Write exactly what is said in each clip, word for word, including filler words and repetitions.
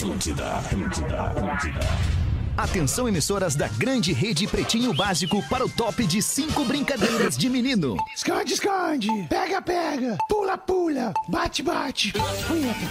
Atlântida, Atlântida, Atlântida. Atenção, emissoras da grande rede Pretinho Básico para o top de cinco brincadeiras de menino. Esconde, esconde, pega, pega, pula, pula, bate, bate. Punheta.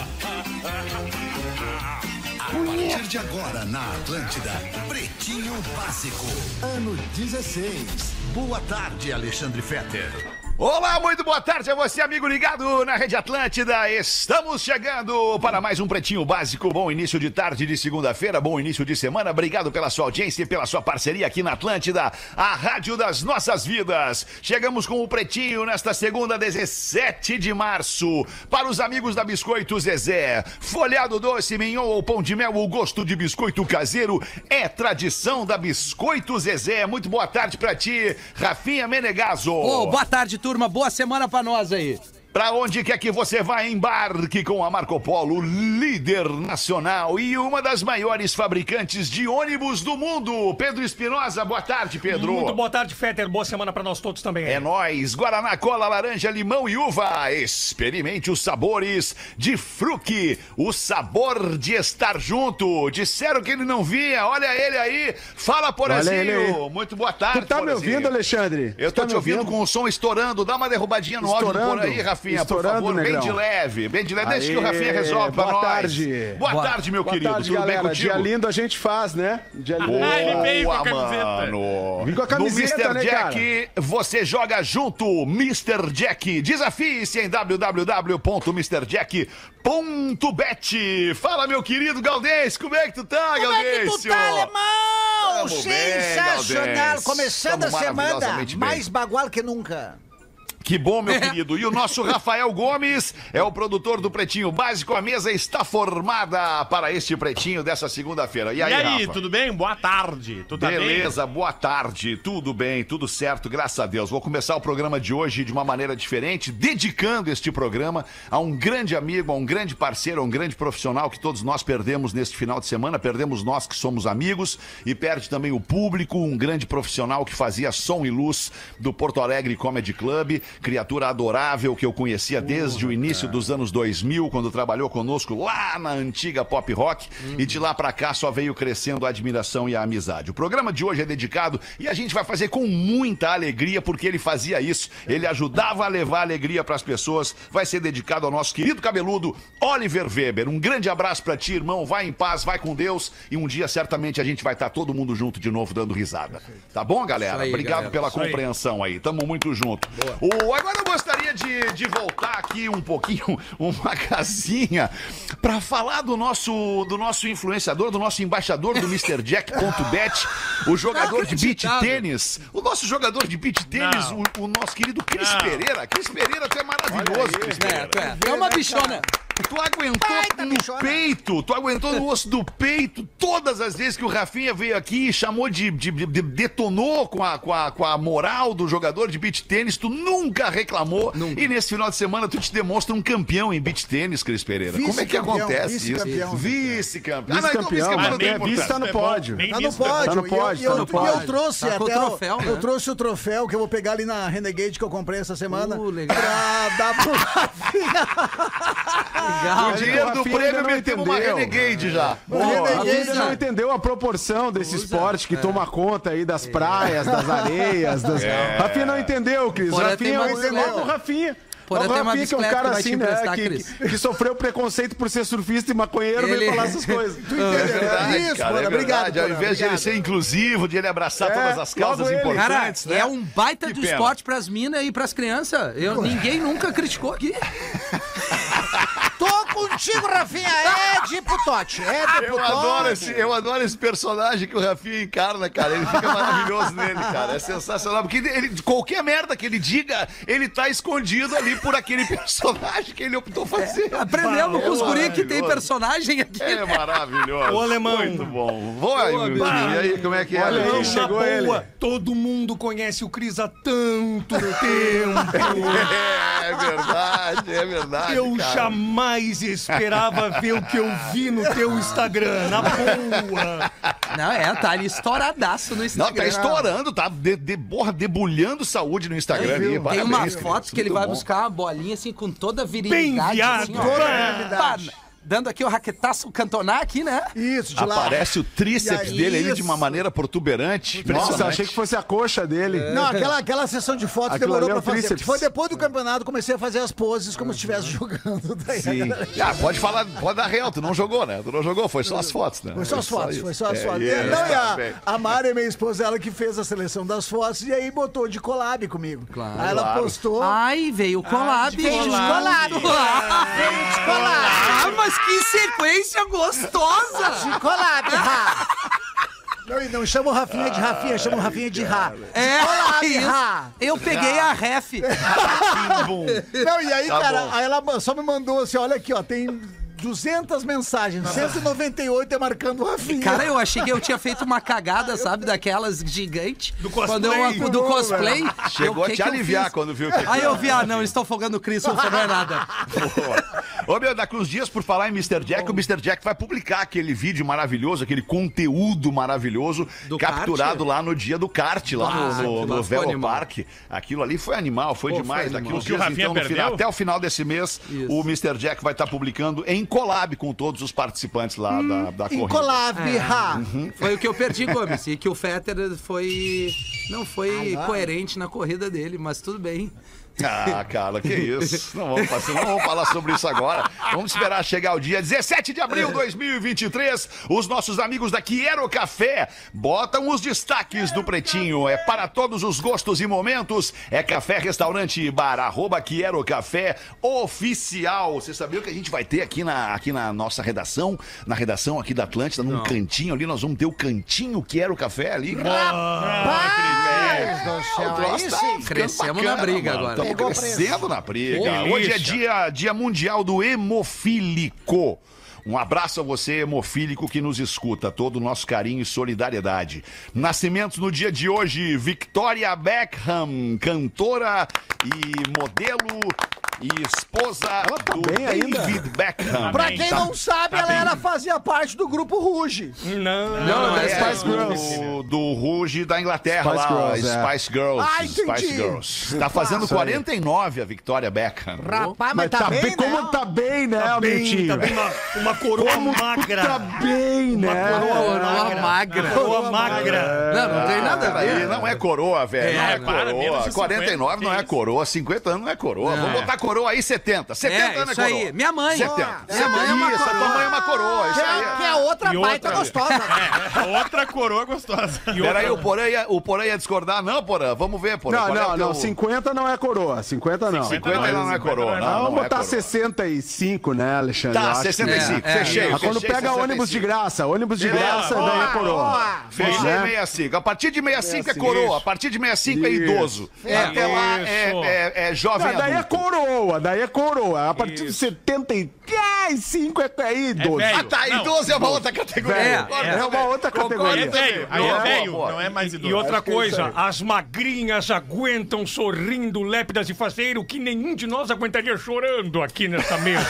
A partir de agora na Atlântida, Pretinho Básico, ano dezesseis. Boa tarde, Alexandre Fetter. Olá, muito boa tarde a você, amigo ligado na Rede Atlântida. Estamos chegando para mais um Pretinho Básico. Bom início de tarde de segunda-feira, bom início de semana. Obrigado pela sua audiência e pela sua parceria aqui na Atlântida, a rádio das nossas vidas. Chegamos com o Pretinho nesta segunda, dezessete de março. Para os amigos da Biscoito Zezé, folhado doce, mignon ou pão de mel, o gosto de biscoito caseiro é tradição da Biscoito Zezé. Muito boa tarde para ti, Rafinha Menegaso. Oh, boa tarde, turma, boa semana pra nós aí. Pra onde quer que você vá, embarque com a Marco Polo, líder nacional e uma das maiores fabricantes de ônibus do mundo. Pedro Espinosa, boa tarde, Pedro. Muito boa tarde, Fetter. Boa semana pra nós todos também. É nóis. Guaraná, cola, laranja, limão e uva. Experimente os sabores de Fruc. O sabor de estar junto. Disseram que ele não vinha. Olha ele aí. Fala, Porazinho. Muito boa tarde, Tu tá Porazinho. me ouvindo, Alexandre? Eu tô tá te ouvindo com o som estourando. Dá uma derrubadinha no áudio por aí, Rafinha, por favor, negrão. bem de leve, bem de leve. Deixa Aê, que o Rafinha resolve pra boa nós. Tarde. Boa, boa tarde, meu boa querido. Tarde, Tudo galera. bem contigo? Dia lindo a gente faz, né? Dia lindo. Ah, ele veio com a camiseta. Mano. Vim com a camiseta, no mister né, Jack, cara? você joga junto. mister Jack. Desafie-se em w w w ponto mister jack ponto bet. Fala, meu querido Galdês. Como é que tu tá, Galdês? Como é que tu tá, alemão? Tamo Sensacional. bem, Galdês. Começando Tamo a semana, maravilhosamente bem. mais bagual que nunca. Que bom, meu querido. E o nosso Rafael Gomes é o produtor do Pretinho Básico. A mesa está formada para este Pretinho dessa segunda-feira. E aí, E aí, Rafa? tudo bem? Boa tarde. Tu tá Beleza, boa tarde. Tudo bem, tudo certo, graças a Deus. Vou começar o programa de hoje de uma maneira diferente, dedicando este programa a um grande amigo, a um grande parceiro, a um grande profissional que todos nós perdemos neste final de semana. Perdemos nós que somos amigos e perde também o público, um grande profissional que fazia som e luz do Porto Alegre Comedy Club. Criatura adorável que eu conhecia desde uh, o início cara. dos anos dois mil, quando trabalhou conosco lá na antiga Pop Rock, uhum. e de lá pra cá só veio crescendo a admiração e a amizade. O programa de hoje é dedicado e a gente vai fazer com muita alegria, porque ele fazia isso, ele ajudava a levar alegria pras pessoas. Vai ser dedicado ao nosso querido cabeludo Oliver Weber. Um grande abraço pra ti, irmão, vai em paz, vai com Deus, e um dia certamente a gente vai estar todo mundo junto de novo dando risada. Tá bom, galera? Aí, Obrigado galera. pela Isso compreensão aí. aí, tamo muito junto. O, agora eu gostaria de, de voltar aqui um pouquinho, uma casinha, pra falar do nosso, do nosso influenciador, do nosso embaixador do mister Jack ponto bet, o jogador de beach tênis, o nosso jogador de beach tênis, o, o nosso querido Cris Não. Pereira. Cris Pereira, tu é maravilhoso, aí, Cris É, Pereira. tu é, tu é uma bichona. Tu aguentou Baita no bichona. peito, tu aguentou no osso do peito todas as vezes que o Rafinha veio aqui e chamou de, de, de- de- detonou com a, com, a, com a moral do jogador de beach tênis, tu nunca reclamou. Nunca. E nesse final de semana tu te demonstra um campeão em beach tênis, Cris Pereira. Como é que Vice-campeão, acontece isso? vice-campeão. Vice-campeão. Ah, não, então Vice-campeão, vice-campeão mas não tem nem vice importância. tá no pódio. Nem Tá no isso, né? pódio. Tá no pódio, E eu, tá no eu, pódio. eu trouxe Tá com até o troféu, o, né? eu trouxe o troféu que eu vou pegar ali na Renegade que eu comprei essa semana. Uh, legal. Pra dar pro Rafinha. Legal. O dinheiro do Rafinha prêmio ainda não metemos uma entendeu. Renegade já. Boa. A Renegade gente já. não entendeu a proporção desse Usa, esporte que é. toma conta aí das praias, das areias. Das... Rafinha não entendeu, Cris. Porém, Rafinha tem não uma entendeu. bicicleta. O Rafinha. Porém, o tem uma Rafinha que é um bicicleta cara que vai te assim, né? emprestar, Que, Cris. que sofreu preconceito por ser surfista e maconheiro, Ele- veio falar essas coisas. Tu entendeu? É verdade, Isso, cara, Porã, é obrigado. verdade. Ao Porã, invés de ele obrigado. ser inclusivo, de ele abraçar É, todas as causas logo ele. importantes, Cara, né? é um baita Que do pena. esporte pras minas e pras crianças. Eu, ninguém nunca criticou aqui. Tô contigo, Rafinha. É de putote. É de Eu putote. adoro, esse, eu adoro esse personagem que o Rafinha encarna, cara. Ele fica maravilhoso nele, cara. É sensacional. Porque ele, qualquer merda que ele diga, ele tá escondido ali por aquele personagem que ele optou fazer. Aprendemos com os guri que tem maravilhoso. personagem aqui. É maravilhoso. Ô, alemão. Muito bom. Vai, meu tio. E aí, como é que é? Olha aí, Alemão? chegou Na ele. boa, todo mundo conhece o Cris há tanto tempo. É verdade, é verdade. Eu cara. jamais esperava ver o que eu vi no teu Instagram, na boa. Não, é, tá ali estouradaço no Não, Instagram. tá estourando, tá de, de, porra, debulhando saúde no Instagram ali. Tem Parabéns, umas Cris. fotos que ele Muito vai bom. buscar uma bolinha assim com toda a Bem virilidade. viado, assim, ó. toda a Pá, dando aqui o raquetaço cantonar aqui, né? Isso, de lá. Aparece o tríceps E aí, dele ali de isso. uma maneira protuberante. Nossa, achei que fosse a coxa dele. Não, aquela, aquela sessão de fotos Aquilo demorou ali é pra o fazer. tríceps. Foi depois do campeonato, comecei a fazer as poses como se estivesse jogando. Daí a Sim. galera- Ah, pode falar, pode dar real, tu não jogou, né? Tu não jogou, foi só as fotos, né? Foi só as fotos, isso. foi só as É, fotos. isso, Não, e tá a, bem. a Mari, minha esposa, ela que fez a seleção das fotos e aí botou de collab comigo. Claro. Aí ela Claro. postou. Ai, veio o collab. Veio de collab. collab. Veio de collab. Ah, mas que sequência gostosa! De collab, Rá. Não, e não chama o Rafinha de Rafinha, chama o Rafinha de Rá. É, collab, isso. Rá. Eu peguei a ref. Não, e aí, Tá cara, bom. aí ela só me mandou assim, olha aqui, ó, tem duzentas mensagens, cento e noventa e oito é marcando o Rafinha. Cara, eu achei que eu tinha feito uma cagada, sabe? Daquelas gigantes. Do cosplay. Quando eu, do cosplay. Chegou eu, a que te que eu aliviar fiz? quando viu que. Aí eu vi, ah, não, estou folgando o Christopher, não é nada. Ô, meu, daqui uns dias, por falar em mister Jack, o mister Jack vai publicar aquele vídeo maravilhoso, aquele conteúdo maravilhoso, Do capturado kart? lá no dia do kart, lá Ah, no, no, aquilo no lá ficou Velo animal. Park. Aquilo ali foi animal, foi Pô, demais. foi Daqui animal. uns Que o dias, Rafinha então, no perdeu? final, até o final desse mês, Isso. o mister Jack vai estar publicando em collab com todos os participantes lá da, da Em corrida. collab, Rá. Foi o que eu perdi, Gomes. E que o Fetter foi. Não foi coerente na corrida dele, mas tudo bem. Ah, cara, que isso. Não vamos, passar, não vamos falar sobre isso agora. Vamos esperar chegar o dia dezessete de abril de dois mil e vinte e três. Os nossos amigos da Quero Café botam os destaques do Pretinho. É para todos os gostos e momentos. É café, restaurante e bar. Arroba Quero Café Oficial. Você sabia o que a gente vai ter aqui na, aqui na nossa redação? Na redação aqui da Atlântida, num cantinho ali. Nós vamos ter o cantinho Quero Café ali. Rapaz do céu, O troço aí tá sim. ficando Crescemos na briga mano. agora. Estamos Pegou crescendo na briga. Delícia. Hoje é dia, dia mundial do hemofílico. Um abraço a você, hemofílico, que nos escuta. Todo o nosso carinho e solidariedade. Nascimentos no dia de hoje: Victoria Beckham, cantora e modelo e esposa do bem ainda. David Beckham. Pra quem Tá- não sabe, ela era, fazia parte do grupo Ruge. Não, Não, é É, Spice Girls. do, do Ruge da Inglaterra, Spice lá, Girls, é. Spice Girls. Ah, entendi. Spice Girls. Tá fazendo Isso aí. quarenta e nove a Victoria Beckham. Rapaz, mas, Mas tá, bem, né? como tá bem, né, Tá bem, Miltinho? tá bem uma, uma coroa Como magra. tá bem, né? Coroa magra. Coroa magra. Não, não tem nada a Peraí, ver. não é coroa, velho. não é para, menos coroa. de quarenta e nove cinquenta, não é que isso? coroa. cinquenta anos não é coroa. Vamos botar coroa aí, setenta. setenta É, anos isso é coroa. aí. Minha mãe. setenta. Minha mãe é uma Isso, a tua coroa. mãe é uma coroa. Isso Que aí. é, que é outra E baita outra. gostosa. Outra coroa gostosa. E Peraí, outra... o Porã ia, o Porã ia discordar. Não, Porã, vamos ver, Porã. Não, Qual é não, o não, teu- cinquenta não é coroa, cinquenta não. cinquenta Mas- não é coroa. Não, Não, Vamos não é botar coroa. sessenta e cinco, né, Alexandre? Eu Tá, acho que- sessenta e cinco. É, é. Fechei. Ah, quando fechei, pega sessenta e ônibus de cinco. graça, ônibus de Beleza. graça, daí é coroa. Fechei Né? sessenta e cinco. A partir de sessenta e cinco é coroa. A partir de sessenta e cinco é Isso. idoso. Até lá é, Isso. é, é jovem Não, daí é adulto. coroa, daí é coroa. A partir de setenta e cinco é, é idoso. velho. Ah, tá. Não, Idoso é uma outra categoria. É, Concordo é também. uma outra Concordo categoria. É velho, aí Boa, é boa, velho, boa. não é mais idoso. E outra Acho que é isso coisa, aí. as magrinhas aguentam sorrindo, lépidas e fazer o que nenhum de nós aguentaria chorando aqui nesta mesa.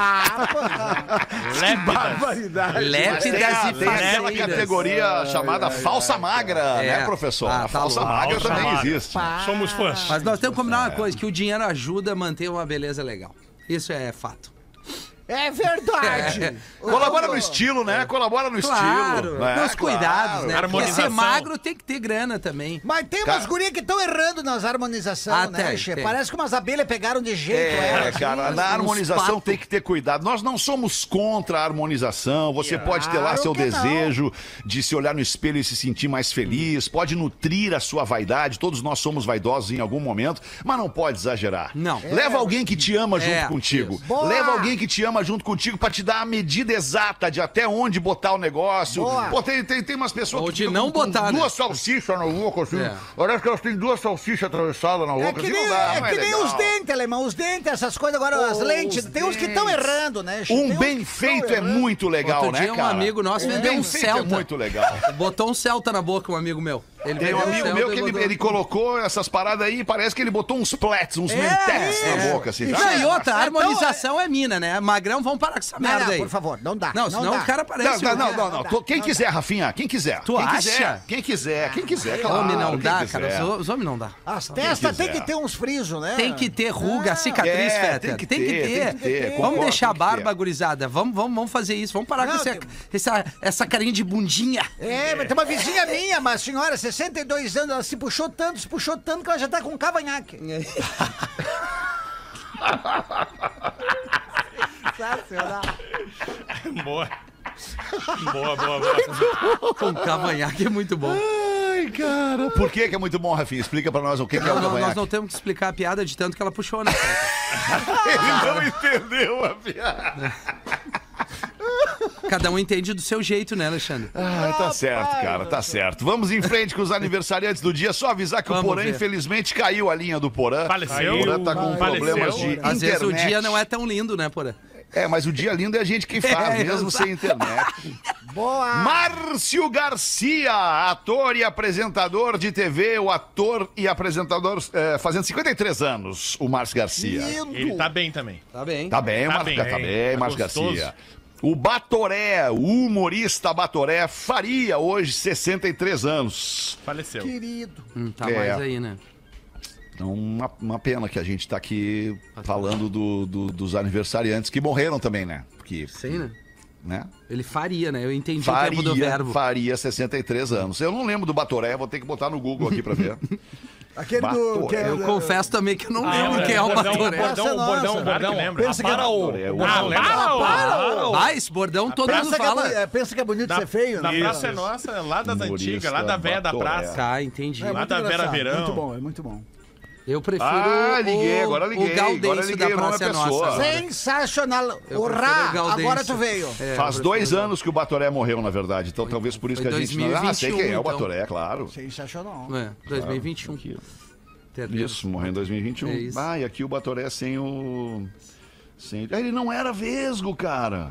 Lépidas. Barbaridade. Mas tem, Lépidas a, e tem aquela faceiras. categoria chamada falsa magra, É. né, professor? Ah, a tá falsa louco. magra Falsa também magra. existe. Somos fãs. Mas nós temos que combinar uma coisa, que o dinheiro ajuda a manter uma beleza legal. Isso é fato. É verdade. É. Colabora no estilo, né? Colabora no Claro, estilo. Né? com os cuidados, Claro. né? Porque Harmonização. ser magro tem que ter grana também. Mas tem umas Cara. gurias que estão errando nas harmonizações, Ah, né, tem, Che? tem. Parece que umas abelhas pegaram de jeito É, elas. cara, uns na harmonização patos. tem que ter cuidado. Nós não somos contra a harmonização. Você pode ter lá Claro seu que não. desejo de se olhar no espelho e se sentir mais feliz. Pode nutrir a sua vaidade. Todos nós somos vaidosos em algum momento, mas não pode exagerar. Não. Leva alguém que te ama junto É, contigo. isso. Boa. Leva alguém que te ama junto contigo pra te dar a medida exata de até onde botar o negócio. Boa. Pô, tem, tem, tem umas pessoas Ou que de ficam não com, com botar, né? duas salsichas na boca, assim. É. Parece que elas têm duas salsichas atravessadas na boca. É que assim, nem, não dá, é não que nem legal. os dentes, alemão. Os dentes, essas coisas agora, as Pô, lentes. os Tem uns que estão dentes. errando, né, Che? Um Tem uns bem que feito tão é errando. muito legal, Outro né, dia um cara? amigo nosso um vendeu bem um feito Celta. é muito legal. Botou um Celta na boca, um amigo meu. Ele Tem veio um do amigo céu, meu que ele, botou- ele colocou essas paradas aí, parece que ele botou uns plats, uns mentex é. na boca, assim. Não, e outra, a Então, harmonização é mina, né? Magrão, vamos parar com essa Não, merda não, aí. por favor, não dá. Não, senão dá. o cara Não, parece... não, um- não, não, não. dá, Tô- Quem não quiser, Rafinha, quem quiser. Tu quem acha? Quiser, quem quiser, quem quiser, claro. Homem não quem dá, quiser. cara. Os, os homens não dá. As testas tem quiser. que ter uns frisos, né? Tem que ter ruga, cicatriz, É, Fetter. tem que Tem que ter, ter. tem que ter, Vamos concordo, deixar a tem que ter. barba, gurizada. Vamos, vamos, vamos fazer isso. Vamos parar Não, com essa, tem- essa, essa carinha de bundinha. É, mas tem uma vizinha minha, mas senhora, sessenta e dois anos, ela se puxou tanto, se puxou tanto que ela já tá com cavanhaque. Sensacional. Boa. Boa, boa, boa. Com cavanhaque é muito bom. Ai, cara. Por que que é muito bom, Rafinha? Explica pra nós o que, que é o Não, não, cavanhaque. nós não temos que explicar a piada de tanto que ela puxou, né? Ele não entendeu a piada. Cada um entende do seu jeito, né, Alexandre? Ah, tá certo, cara, tá certo. Vamos em frente com os aniversariantes do dia. Só avisar que Vamos o Porã, ver. infelizmente, caiu a linha do Porã. Faleceu. O Porã tá com Faleceu. problemas de Às vezes o internet. dia não é tão lindo, né, Porã? É, mas o dia lindo é a gente que faz, É, mesmo exato. sem internet. Boa! Márcio Garcia, ator e apresentador de T V, o ator e apresentador é, fazendo cinquenta e três anos, o Márcio Garcia. Lindo! Ele tá bem também. Tá bem. Tá bem, Tá Márcio, bem, tá hein? bem, Tá Márcio gostoso. Garcia. O Batoré, o humorista Batoré, faria hoje sessenta e três anos. Faleceu. Querido. Hum, tá É. mais aí, né? Então, uma, uma pena que a gente tá aqui falando do- do- dos aniversariantes que morreram também, né? Porque, Sim, né? né? Ele faria, né? Eu entendi o tempo do Faria, verbo. faria sessenta e três anos. Eu não lembro do Batoré, vou ter que botar no Google aqui pra ver. Aquele do... Batoré. Que é, Eu confesso também que eu não Ah, lembro é, quem é o bordão, Batoré. Bordão, Nossa, bordão, nossa. bordão. Claro que lembra. Pensa que- Para o... Batoré, o- Ah, lembra? Para o... Ah, esse bordão todo mundo pensa, que fala. é, pensa que é bonito Da, ser feio, da né? Praça é Nossa, lá das Humorista, antigas, lá da véia da Batoré. praça. Tá, entendi. É Lá muito da Vera engraçado, Verão. Muito bom, é muito bom. Eu prefiro Ah, liguei, o, agora liguei, o Gaudêncio agora liguei da o nome Praça da é Nossa. pessoa. agora. Sensacional! Eu prefiro o Urrá! Gaudêncio. Agora tu veio. É, Faz eu dois prefiro- anos que o Batoré morreu, na verdade. Então talvez por isso foi que a gente dois mil e não... Ah, sei quem é o vinte e um, Batoré, claro. Sensacional. É, dois mil e vinte e um. Aqui, Terrível. Isso, morreu em dois mil e vinte e um. É isso. Ah, e aqui o Batoré sem o... Sem... Ah, ele não era vesgo, cara.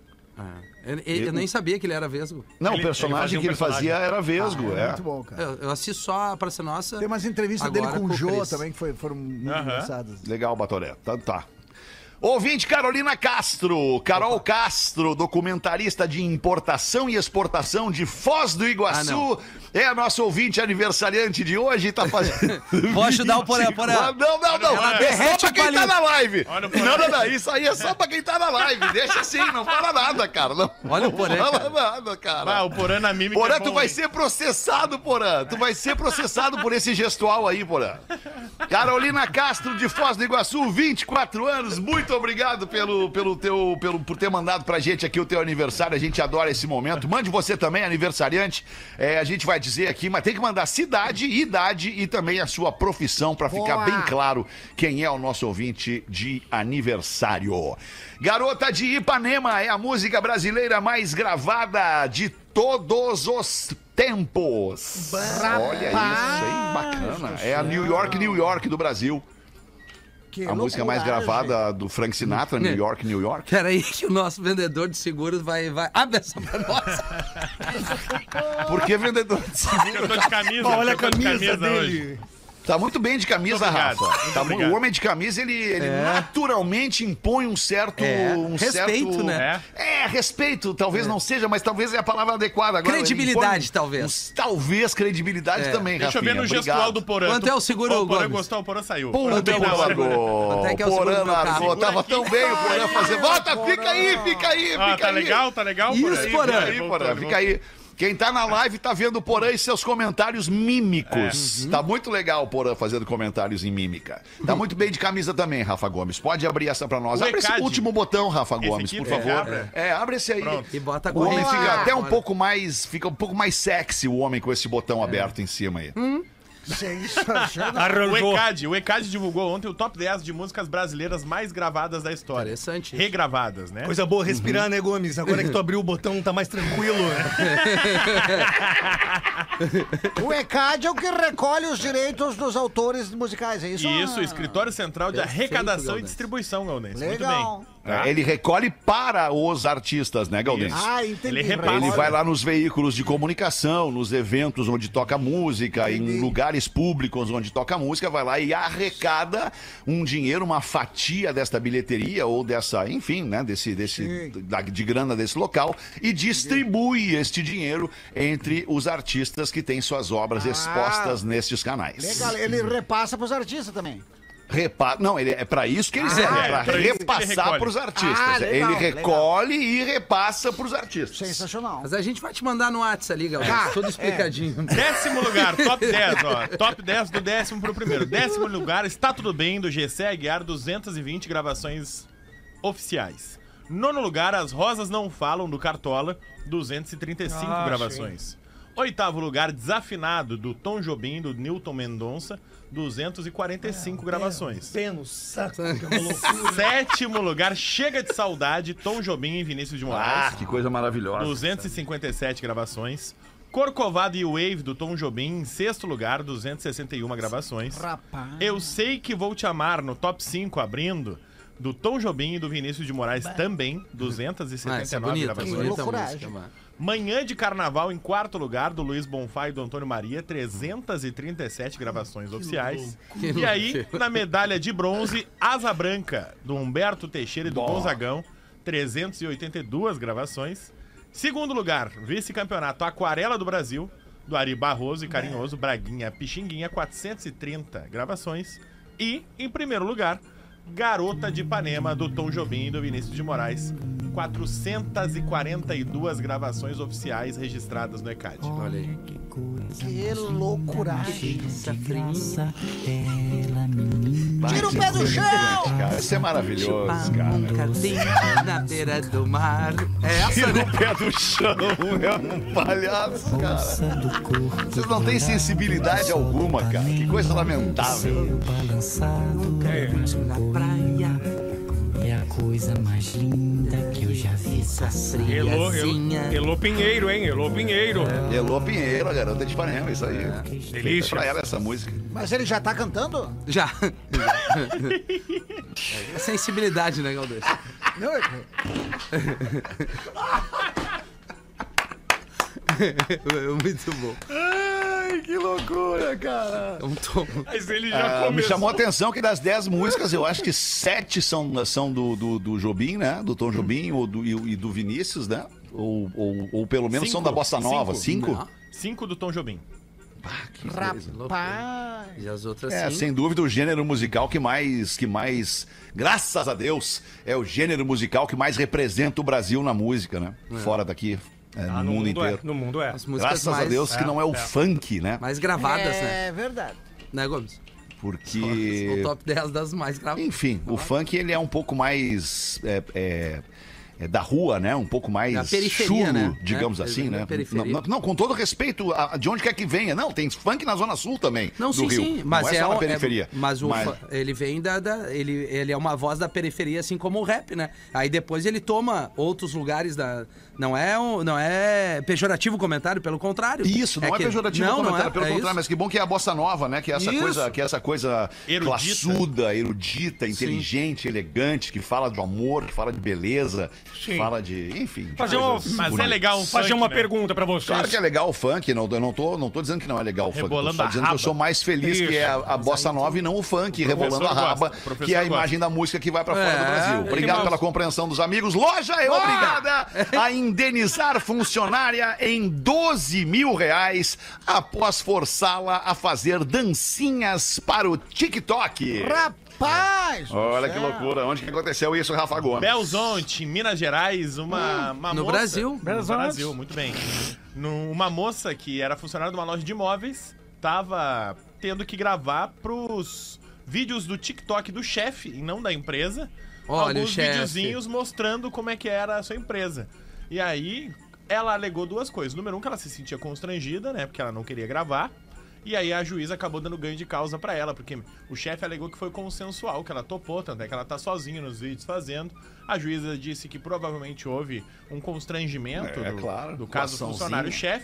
É. Eu, eu- eu nem sabia que ele era vesgo. Não, Ele- o personagem ele fazia um que ele fazia personagem. era vesgo, é. Muito bom, cara. Eu, eu assisto só a Praça é Nossa. Tem umas entrevistas Agora dele com com o o Jô Cris. também que foi, foram muito Aham. engraçadas. Legal, Batoré. Tá, tá. Ouvinte Carolina Castro, Carol Castro, documentarista de importação e exportação de Foz do Ah, Iguaçu, não. é a nossa ouvinte aniversariante de hoje, tá fazendo... Vou ajudar o Porã, vinte e Porã. quatro. Não, não, não, Ela é só derrete pra o quem tá palito. na live. Olha o Porã. Não, não, não, isso aí é só pra quem tá na live, deixa assim, não fala nada, cara. Não, Olha o Porã, Não fala cara. nada, cara. Ah, o Porã na mímica Porã, é bom, tu vai hein? ser processado, Porã. Tu vai ser processado por esse gestual aí, Porã. Carolina Castro, de Foz do Iguaçu, vinte e quatro anos. Muito obrigado pelo, pelo teu, pelo, por ter mandado pra gente aqui o teu aniversário. A gente adora esse momento. Mande você também, aniversariante. É, a gente vai dizer aqui, mas tem que mandar cidade, idade e também a sua profissão pra ficar Boa. bem claro quem é o nosso ouvinte de aniversário. Garota de Ipanema é a música brasileira mais gravada de todos os tempos. Olha isso, hein? Bacana. É a New York, New York do Brasil. Que A música mais loucuragem. gravada do Frank Sinatra, New York, New York. Peraí que o nosso vendedor de seguros vai... vai... Abre essa pra nós. Por que vendedor de seguro? Eu tô de camisa. Olha a eu tô de camisa dele. hoje. Tá muito bem de camisa, Muito obrigado, Rafa. muito Tá mu- obrigado. o homem de camisa, ele, ele naturalmente impõe um certo... É, um respeito, certo... né? É, respeito. Talvez não seja, mas talvez é a palavra adequada. Agora, ele Credibilidade, impõe talvez. uns- talvez credibilidade É. também, Deixa eu ver Rafinha. no gestual Obrigado. do Porã. Quanto Tu- é o seguro, Ô, O Porã Gomes? gostou, o Porã saiu. Puta, Porã bem o na Porã hora. largou. Quanto é que é o O seguro Porã do meu carro? largou. Tava tão bem o Porã fazer. Volta, fica aí, fica aí, Ah, fica tá aí. legal, tá legal? Isso, Porã? Porã. Fica aí, Voltou, Porã, fica aí. Quem tá na live tá vendo o Porã e seus comentários mímicos. Tá muito legal o Porã fazendo comentários em mímica. Tá muito bem de camisa também, Rafa Gomes. Pode abrir essa pra nós. O Abre esse ECAD. último botão, Rafa Esse Gomes, aqui, por é, favor. abre. É, abre esse aí. Pronto. E bota a O homem corrente. fica até um Agora. pouco mais, fica um pouco mais sexy o homem com esse botão aberto em cima aí. Sensacional. O Arranjou. ECAD, o ECAD divulgou ontem o top dez de músicas brasileiras mais gravadas da história. Interessante. Regravadas, né? Coisa boa respirar, né, Gomes? Agora que tu abriu o botão, tá mais tranquilo. O ECAD é o que recolhe os direitos dos autores musicais, é isso? Isso, Escritório Central de Perfeito, Arrecadação Galdês. e Distribuição, Galdês. Muito Legal. bem. É, ele recolhe para os artistas, né, Galdês? Ah, entendi. Ele repassa. Ele vai lá nos veículos de comunicação, nos eventos onde toca música, em lugares públicos onde toca música, vai lá e arrecada um dinheiro, uma fatia desta bilheteria ou dessa, enfim, né, desse, desse, da- de grana desse local e distribui este dinheiro entre os artistas que têm suas obras expostas nestes canais. Legal, ele repassa pros artistas também. Repa... Não, ele é para isso que ele serve, é, é para pra isso que ele repassar recolhe. para os artistas. Ah, legal, ele recolhe e repassa para os artistas. Sensacional. Mas a gente vai te mandar no WhatsApp ali, Galdês. Ah, Tudo explicadinho. Décimo lugar, top dez, ó. Top dez do décimo pro primeiro. Décimo lugar, Está Tudo Bem, do G C Aguiar, duzentas e vinte gravações oficiais. Nono lugar, As Rosas Não Falam, do Cartola, duzentas e trinta e cinco Ah, gravações. Oitavo lugar, Desafinado, do Tom Jobim, do Newton Mendonça, duzentas e quarenta e cinco gravações. Pé no saco, que é uma loucura. Sétimo lugar, Chega de Saudade, Tom Jobim e Vinícius de Ah, Moraes, que coisa maravilhosa. duzentas e cinquenta e sete gravações. Corcovado e Wave, do Tom Jobim, em sexto lugar, duzentas e sessenta e uma gravações. Rapaz. Eu Sei Que Vou Te Amar, no top cinco, abrindo, do Tom Jobim e do Vinícius de Moraes também, duzentas e Ah, setenta essa e é nove bonita, gravações. bonita a Loucuragem. música, mano. Manhã de Carnaval, em quarto lugar, do Luiz Bonfá e do Antônio Maria, trezentas e trinta e sete gravações oficiais. Que E aí, loucura. na medalha de bronze, Asa Branca, do Humberto Teixeira e do Gonzagão, trezentas e oitenta e duas gravações. Segundo lugar, vice-campeonato Aquarela do Brasil, do Ari Barroso e Carinhoso, Braguinha Pixinguinha, quatrocentas e trinta gravações. E, em primeiro lugar, Garota de Ipanema, do Tom Jobim e do Vinícius de Moraes, quatrocentas e quarenta e duas gravações oficiais registradas no ECAD. Olha aí. Que loucuragem. Tira o pé do chão! Cara, isso é maravilhoso, cara. Cadê na beira do mar? É essa, Tira né? o pé do chão, é um palhaço, cara. Vocês não têm sensibilidade alguma, cara. Que coisa lamentável. Na praia. É a coisa mais linda que eu já vi. Essa Elô, Elô, Elô Pinheiro, hein? Elô Pinheiro. Elô Pinheiro, a garota de Ipanema, isso aí. Delícia. Pra ela essa música. Mas ele já tá cantando? Já. É sensibilidade, né, Galdês? Não, é... Muito bom. Ai, que loucura, cara. Um tom. Mas ele já Ah, me começou. chamou a atenção que das dez músicas, eu acho que sete são, são do, do, do Jobim, né? Do Tom Jobim ou do, e, e do Vinícius, né? Ou, ou, ou pelo menos Cinco. são da Bossa Nova. Cinco. Cinco? Não. Cinco do Tom Jobim. Rapaz. E as outras É, sim. sem dúvida, o gênero musical que mais, que mais, graças a Deus, é o gênero musical que mais representa o Brasil na música, né? Fora daqui, é, Ah, no, mundo inteiro. É, no mundo é. As músicas Graças mais, a Deus que não é o funk, né? mais gravadas, né? É verdade. Né, Gomes? Porque... O top dez das mais gravadas. Enfim, o funk ele é um pouco mais é, é, é da rua, né? Um pouco mais Da periferia, chulo, né? digamos É, assim, da né? periferia. Não, não, não, com todo respeito a, de onde quer que venha. Não, tem funk na Zona Sul também, Não, do sim, Rio. sim, mas não é, é, só na o- periferia. é- mas o Mas- fa- ele vem da, da- ele, ele é uma voz da periferia, assim como o rap, né? Aí depois ele toma outros lugares da. Não é um, não é pejorativo o comentário, pelo contrário. Isso, não é, que- pejorativo não, o comentário, não é, pelo é contrário, isso. mas que bom que é a bossa nova, né? Que é essa Isso. coisa, que é essa coisa Erudita. classuda, erudita, inteligente, elegante, que fala de amor, que fala de beleza, que Sim. fala de, enfim. de Fazer uma, coisas Mas é bonitas. legal um fazer funk, uma né? pergunta pra vocês. Claro que é legal o funk, não, eu não tô, não tô dizendo que não é legal o funk. Eu tô Rebolando só a dizendo que eu raba. sou mais feliz que é a, a bossa nova e não o funk rebolando a professor raba, gosta, o professor que é a gosta. imagem da música que vai pra fora É, do Brasil. ele Obrigado gosta. pela compreensão dos amigos. Loja é obrigada a indenizar funcionária em doze mil reais após forçá-la a fazer dancinhas para o TikTok. Rapaz! Olha do que céu. loucura. Onde que aconteceu isso, Rafa Gomes? Belzonte, em Minas Gerais, uma, uma no moça... Brasil. No Belzonte. Brasil, muito bem. Num- Uma moça que era funcionária de uma loja de imóveis tava tendo que gravar pros vídeos do TikTok do chefe, e não da empresa, Olha, o alguns chefe. videozinhos mostrando como é que era a sua empresa. E aí, ela alegou duas coisas. Número um, que ela se sentia constrangida, né, porque ela não queria gravar. E aí a juíza acabou dando ganho de causa pra ela, porque o chefe alegou que foi consensual, que ela topou, tanto é que ela tá sozinha nos vídeos fazendo. A juíza disse que provavelmente houve um constrangimento É, do, claro, do caso do coaçãozinha. funcionário-chefe.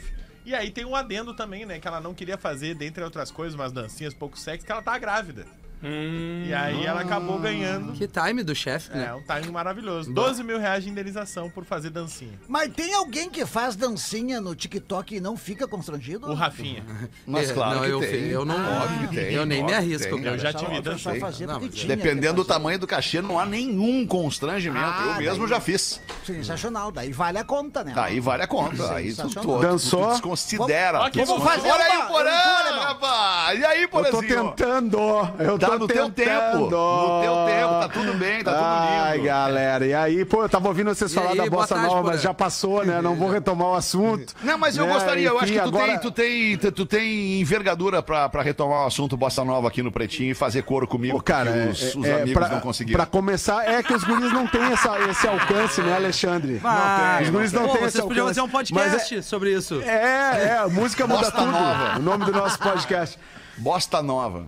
E aí tem um adendo também, né? Que ela não queria fazer, dentre outras coisas, umas dancinhas pouco sexy, que ela tá grávida. Hum, e aí ela acabou ganhando. Que time do chefe, né? É, um time maravilhoso. doze mil reais de indenização por fazer dancinha. Mas tem alguém que faz dancinha no TikTok e não fica constrangido? O Rafinha. Mas claro não, que eu, tem. eu não, Óbvio que tem, eu nem me óbvio que arrisco, tem. cara. Eu já tive dança. Dependendo do tamanho do cachê, não há nenhum constrangimento. Ah, eu mesmo daí- já fiz. Sensacional, daí vale a conta, né? Aí vale a conta. Aí tu, tu, Sensacional. tu, Dançou? tu desconsidera. Vamos- tu vamos desconsidera. fazer Olha aí uma- o Porã, eu vou, alemão. rapaz. E aí, Eu tô Porãzinho? tentando. Eu Tá tô no teu tentando. tempo. No teu tempo, tá tudo bem, tá tudo Ai, lindo. galera. E aí, pô, eu tava ouvindo vocês E falar aí, da boa Bossa tarde, Nova, Porã. mas já passou, né? Não vou retomar o assunto. Não, mas eu né? gostaria, eu acho Enfim, que tu, agora... tem, tu, tem, tu, tu tem envergadura pra, pra retomar o assunto Bossa Nova aqui no Pretinho e fazer coro comigo, Pô, cara, porque é, os, os é, amigos pra, não conseguiram. pra começar, é que os guris não têm essa, esse alcance, né, Alexandre? Ah, Os guris não pô, têm vocês esse podiam alcance. fazer um podcast sobre isso. É, é, música muda Bossa tudo. Nova. O nome do nosso podcast. Bosta Nova.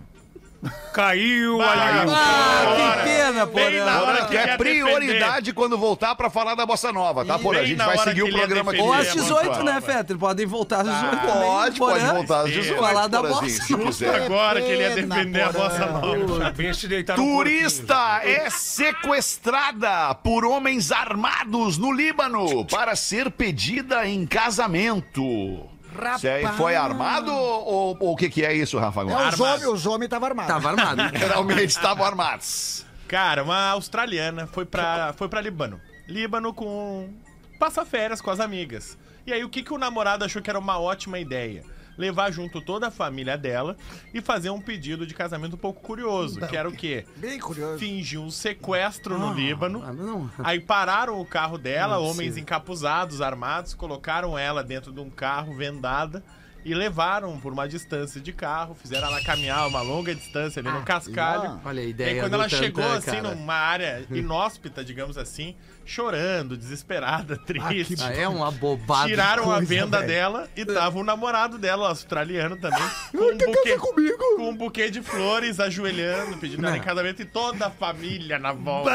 Caiu a ligação. Ah, que pena, Bem na Porã. hora Porã, que que é quer prioridade quando voltar pra falar da Bossa Nova, tá, Porã? A bem gente na vai hora seguir que o ele ia programa aqui. Ou às defender a dezoito, Bossa né, Nova. Fetter? Podem voltar às dezoito também. Pode, pode Porã. voltar às dezoito. Falar da Porãzinho, Bossa se quiser. Agora que ele ia Pena, defender a Porã. Bossa Nova. Vem se deitar no Turista é sequestrada por homens armados no Líbano para ser pedida em casamento. Rapaz. Você aí foi armado ou ou o que, que é isso, Rafa É, Gomes? os homens os homens estavam armados. Tava armado. Geralmente estavam armados. Cara, uma australiana foi pra, foi pra Líbano. Líbano com... Passa férias com as amigas. E aí, o que, que o namorado achou que era uma ótima ideia? Levar junto toda a família dela e fazer um pedido de casamento um pouco curioso. Que era o quê? Bem curioso. Fingir um sequestro no Líbano. Ah, não. Aí pararam o carro dela, Não é homens possível. encapuzados, armados, colocaram ela dentro de um carro vendada e levaram por uma distância de carro, fizeram ela caminhar uma longa distância ali no cascalho. Olha a E ideia aí, quando do ela chegou Tantan, assim cara. numa área inóspita, digamos assim, chorando, desesperada, triste. Ah, é uma bobada. Tiraram a coisa, venda velho. dela e tava o namorado dela, o australiano também, com um, buquê, com um buquê de flores, ajoelhando, pedindo ela em casamento e toda a família na volta.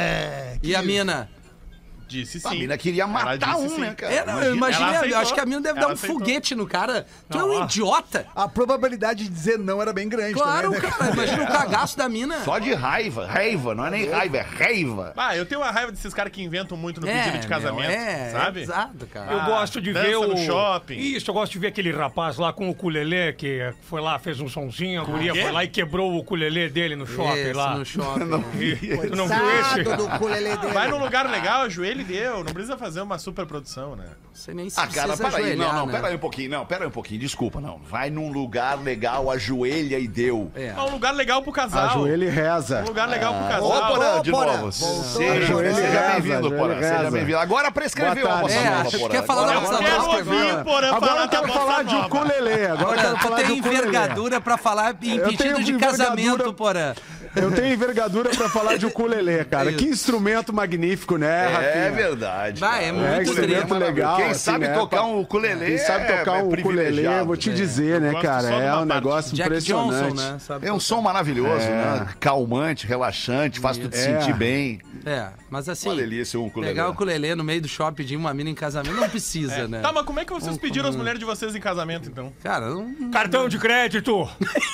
E a mina? Disse A sim. mina queria Ela matar disse um, sim. né, cara? É, não, eu Imagina. imaginei, Ela eu aceitou. acho que a mina deve Ela dar um aceitou. foguete no cara. Tu é Não, um ó. idiota. A probabilidade de dizer não era bem grande Claro, também, né? cara. Imagina o cagaço da mina. Só de raiva. Raiva, não é nem raiva, é raiva. Ah, eu tenho uma raiva desses caras que inventam muito no pedido de casamento, meu, é, sabe? É exato, cara. Eu Ah, gosto de dança ver o. no shopping. Isso, eu gosto de ver aquele rapaz lá com o ukulele que foi lá, fez um sonzinho, a guria quê? foi lá e quebrou o ukulele dele no shopping Esse, lá. no shopping. E- tu não viu esse? Coitado do ukulele dele. Vai num lugar legal, ajoelha e deu. Não precisa fazer uma super produção, né? Você nem se Ah, cara, precisa peraí. Não, ajoelhar, não, né? peraí um pouquinho. Não, peraí um pouquinho. Desculpa, não. Vai num lugar legal, ajoelha e deu. É. É um lugar legal pro casal. Ajoelha e reza. Um lugar legal pro Ô, casal. Porã, de Ô, Porã, novo. voltou. Seja, Ajoelha e seja reza, bem-vindo, ajoelha Porã. e Seja reza. bem-vindo. Agora prescreveu Boa a Bossa tarde. Nova, É, Porã. quer falar Agora da Bossa Eu quero Nova? ouvir o Porã Agora falar eu quero da falar Bossa de Nova. ukulele. Agora eu Porã, quero tu falar de tem ukulele. envergadura pra falar em Eu pedido tenho de envergadura- casamento, Porã. Eu tenho envergadura pra falar de ukulele, cara. Isso. Que instrumento magnífico, né, É Rafinha? verdade. Vai, cara. é É, muito instrumento triste. legal. Quem assim, sabe né, tocar pra- um ukulele Quem sabe é- tocar é um ukulele, privilegiado, vou te né? dizer, né, gosto cara? só de É uma um parte. negócio Jack impressionante. Johnson, né? Sabe É um som maravilhoso, É. né? Calmante, relaxante, faz tu te É. sentir bem. É, mas assim, Uma delícia um ukulele. pegar o ukulele no meio do shopping e pedir uma mina em casamento não precisa, É. né? Tá, mas como é que vocês Um- pediram as um- mulheres de vocês em casamento, então? Cara, não... Cartão de crédito!